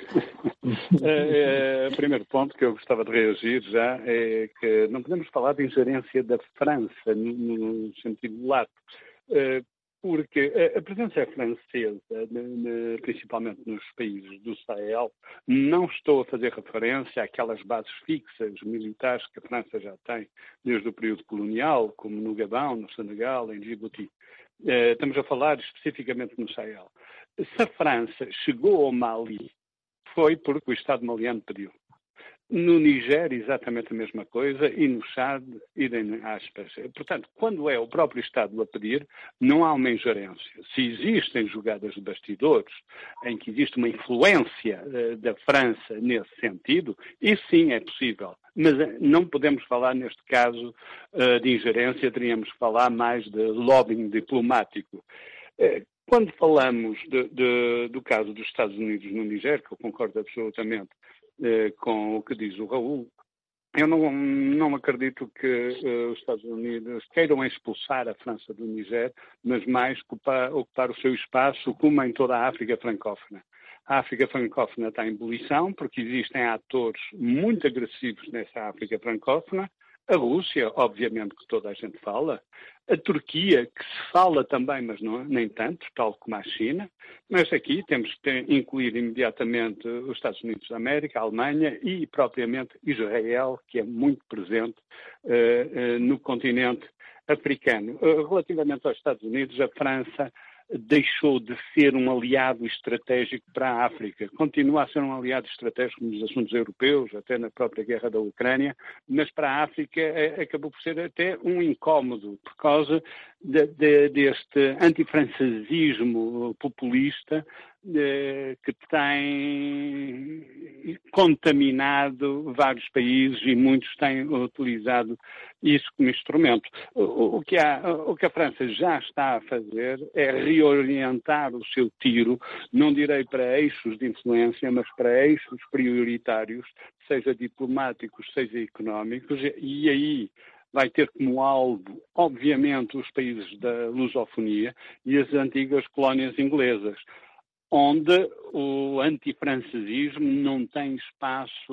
É, é, o primeiro ponto que eu gostava de reagir já é que não podemos falar de ingerência da França no, no sentido lato, é, porque a, a presença francesa, principalmente nos países do Sahel, não estou a fazer referência àquelas bases fixas militares que a França já tem desde o período colonial, como no Gabão, no Senegal, em Djibouti. É, estamos a falar especificamente no Sahel. Se a França chegou ao Mali, foi porque o Estado maliano pediu. No Niger, exatamente a mesma coisa, e no Chad, idem aspas. Portanto, quando é o próprio Estado a pedir, não há uma ingerência. Se existem jogadas de bastidores, em que existe uma influência uh, da França nesse sentido, isso sim é possível. Mas uh, não podemos falar, neste caso, uh, de ingerência, teríamos que falar mais de lobbying diplomático. Uh, Quando falamos de, de, do caso dos Estados Unidos no Niger, que eu concordo absolutamente eh, com o que diz o Raul, eu não, não acredito que eh, os Estados Unidos queiram expulsar a França do Niger, mas mais ocupar, ocupar o seu espaço, como em toda a África francófona. A África francófona está em ebulição, porque existem atores muito agressivos nessa África francófona. A Rússia, obviamente, que toda a gente fala. A Turquia, que se fala também, mas não, nem tanto, tal como a China. Mas aqui temos que incluir imediatamente os Estados Unidos da América, a Alemanha e, propriamente, Israel, que é muito presente uh, uh, no continente africano. Uh, relativamente aos Estados Unidos, a França deixou de ser um aliado estratégico para a África. Continua a ser um aliado estratégico nos assuntos europeus, até na própria guerra da Ucrânia, mas para a África é, acabou por ser até um incómodo, por causa de, de, deste antifrancesismo populista de, que tem contaminado vários países e muitos têm utilizado isso como instrumento. O, o, que a, o que a França já está a fazer é reorientar o seu tiro, não direi para eixos de influência, mas para eixos prioritários, seja diplomáticos, seja económicos, e aí vai ter como alvo, obviamente, os países da lusofonia e as antigas colónias inglesas, onde o antifrancesismo não tem espaço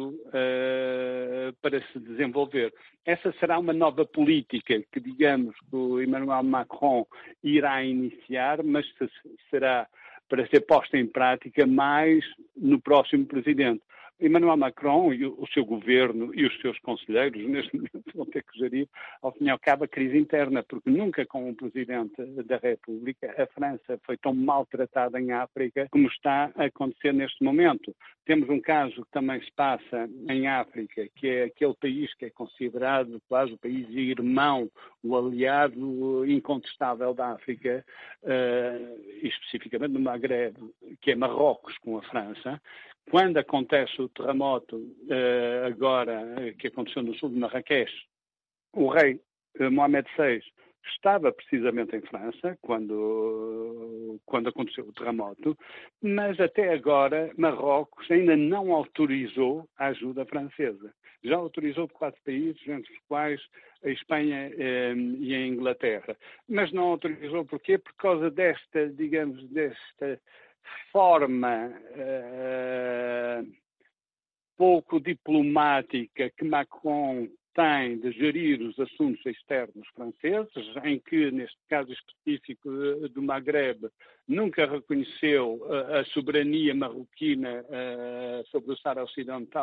uh, para se desenvolver. Essa será uma nova política que, digamos, que o Emmanuel Macron irá iniciar, mas será para ser posta em prática mais no próximo presidente. Emmanuel Macron e o seu governo e os seus conselheiros, neste momento, vão ter que gerir, ao fim e ao cabo, a crise interna, porque nunca com o Presidente da República a França foi tão maltratada em África como está a acontecer neste momento. Temos um caso que também se passa em África, que é aquele país que é considerado quase o país irmão, o aliado incontestável da África, uh, especificamente no Magreb, que é Marrocos com a França. Quando acontece o terremoto, uh, agora, que aconteceu no sul de Marrakech, o rei uh, Mohamed seis estava precisamente em França, quando, quando aconteceu o terremoto, mas até agora Marrocos ainda não autorizou a ajuda francesa. Já autorizou de quatro países, entre os quais a Espanha eh, e a Inglaterra. Mas não autorizou porquê? Por causa desta, digamos, desta forma uh, pouco diplomática que Macron tem de gerir os assuntos externos franceses, em que, neste caso específico do Magreb, nunca reconheceu uh, a soberania marroquina uh, sobre o Saara Ocidental,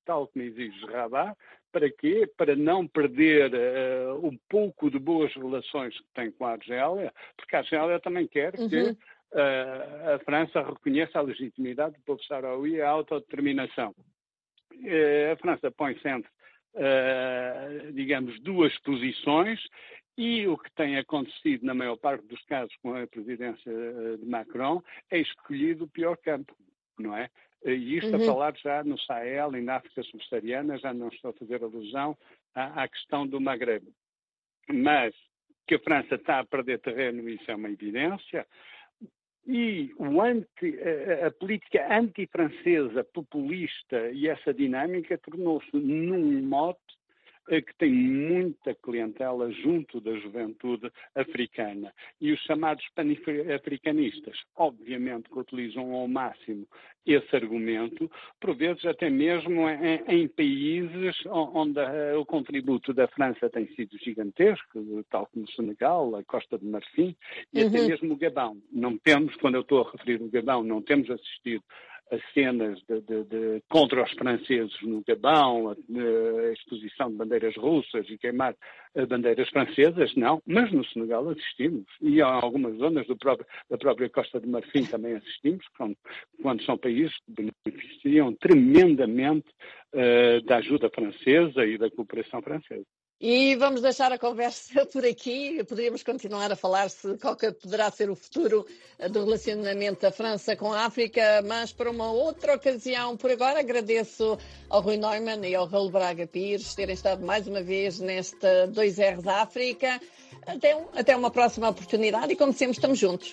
tal como exige Rabat. Para quê? Para não perder uh, um pouco de boas relações que tem com a Argélia, porque a Argélia também quer uhum. que uh, a França reconheça a legitimidade do povo saharaui e a autodeterminação. Uh, a França põe sempre, uh, digamos, duas posições, e o que tem acontecido na maior parte dos casos com a presidência de Macron é escolhido o pior campo, não é? E isto uhum. a falar já no Sahel e na África subsaariana, já não estou a fazer alusão à, à questão do Magreb. Mas que a França está a perder terreno, isso é uma evidência. E o anti, a, a política anti-francesa, populista e essa dinâmica tornou-se num mote que tem muita clientela junto da juventude africana. E os chamados pan-africanistas, obviamente que utilizam ao máximo esse argumento, por vezes até mesmo em, em países onde o contributo da França tem sido gigantesco, tal como o Senegal, a Costa de Marfim, e uhum. até mesmo o Gabão. Não temos, quando eu estou a referir o Gabão, não temos assistido a cenas de, de, de, contra os franceses no Gabão, a, a exposição de bandeiras russas e queimar bandeiras francesas, não, mas no Senegal assistimos, e em algumas zonas do próprio, da própria Costa de Marfim também assistimos, quando, quando são países que beneficiam tremendamente uh, da ajuda francesa e da cooperação francesa. E vamos deixar a conversa por aqui. Poderíamos continuar a falar se qual que poderá ser o futuro do relacionamento da França com a África, mas para uma outra ocasião. Por agora agradeço ao Rui Neumann e ao Raul Braga Pires terem estado mais uma vez nesta dois R's África. Até, até uma próxima oportunidade e, como sempre, estamos juntos.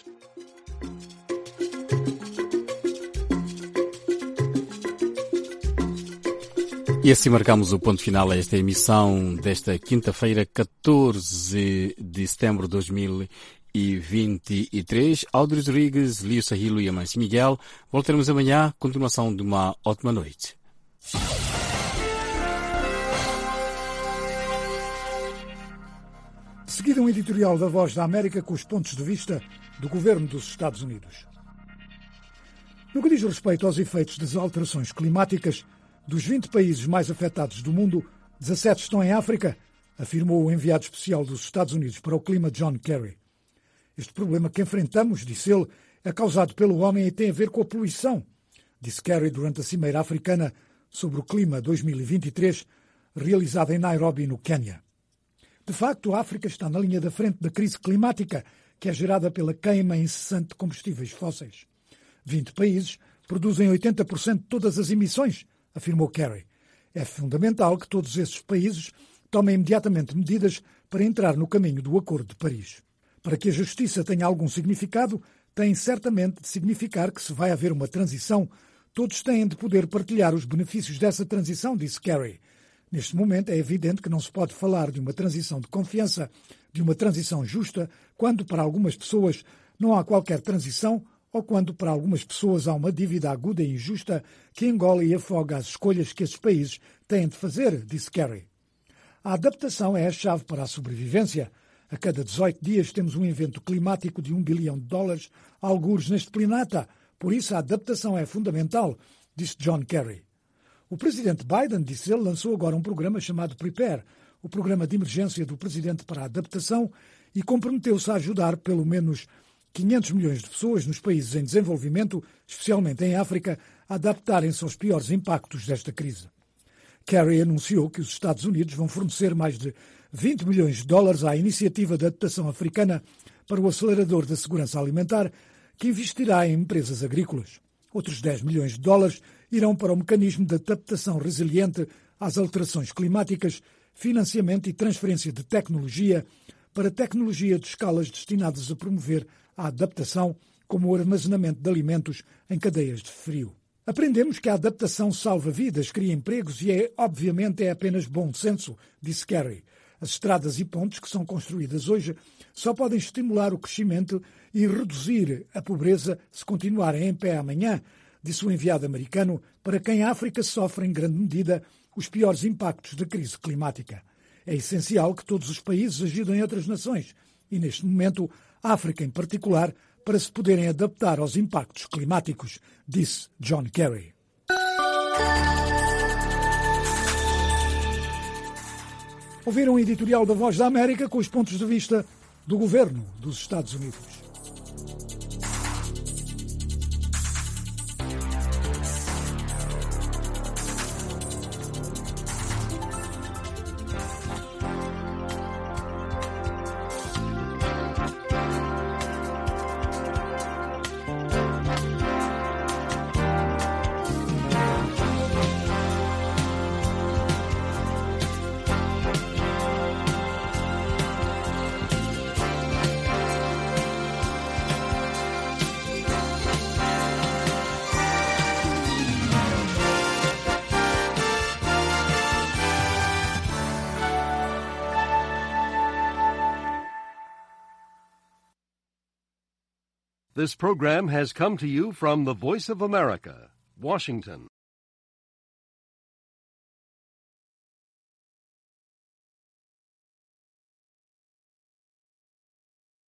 E assim marcamos o ponto final a esta emissão desta quinta-feira, catorze de setembro de dois mil e vinte e três. Aldo Rodrigues, Lio Sahilo e Amâncio Miguel. Voltaremos amanhã. Continuação de uma ótima noite. De seguida, um editorial da Voz da América com os pontos de vista do governo dos Estados Unidos. No que diz respeito aos efeitos das alterações climáticas, dos vinte países mais afetados do mundo, dezassete estão em África, afirmou o enviado especial dos Estados Unidos para o clima John Kerry. Este problema que enfrentamos, disse ele, é causado pelo homem e tem a ver com a poluição, disse Kerry durante a Cimeira Africana sobre o Clima dois mil e vinte e três, realizada em Nairobi, no Quênia. De facto, a África está na linha da frente da crise climática, que é gerada pela queima incessante de combustíveis fósseis. vinte países produzem oitenta por cento de todas as emissões, afirmou Kerry. É fundamental que todos esses países tomem imediatamente medidas para entrar no caminho do Acordo de Paris. Para que a justiça tenha algum significado, tem certamente de significar que se vai haver uma transição, todos têm de poder partilhar os benefícios dessa transição, disse Kerry. Neste momento é evidente que não se pode falar de uma transição de confiança, de uma transição justa, quando para algumas pessoas não há qualquer transição ou quando para algumas pessoas há uma dívida aguda e injusta que engole e afoga as escolhas que esses países têm de fazer, disse Kerry. A adaptação é a chave para a sobrevivência. A cada dezoito dias temos um evento climático de um bilhão de dólares, algures neste planeta. Por isso a adaptação é fundamental, disse John Kerry. O presidente Biden, disse ele, lançou agora um programa chamado Prepare, o programa de emergência do presidente para a adaptação, e comprometeu-se a ajudar pelo menos quinhentos milhões de pessoas nos países em desenvolvimento, especialmente em África, a adaptarem-se aos piores impactos desta crise. Kerry anunciou que os Estados Unidos vão fornecer mais de vinte milhões de dólares à Iniciativa de Adaptação Africana para o Acelerador da Segurança Alimentar, que investirá em empresas agrícolas. Outros dez milhões de dólares irão para o Mecanismo de Adaptação Resiliente às Alterações Climáticas, financiamento e transferência de tecnologia para tecnologia de escalas destinadas a promover a adaptação, como o armazenamento de alimentos em cadeias de frio. Aprendemos que a adaptação salva vidas, cria empregos e, é, obviamente, é apenas bom senso, disse Kerry. As estradas e pontes que são construídas hoje só podem estimular o crescimento e reduzir a pobreza se continuarem em pé amanhã, disse o enviado americano, para quem a África sofre em grande medida os piores impactos da crise climática. É essencial que todos os países ajudem outras nações e, neste momento, a África em particular, para se poderem adaptar aos impactos climáticos, disse John Kerry. Ouviram um editorial da Voz da América com os pontos de vista do governo dos Estados Unidos. This program has come to you from the Voice of America, Washington.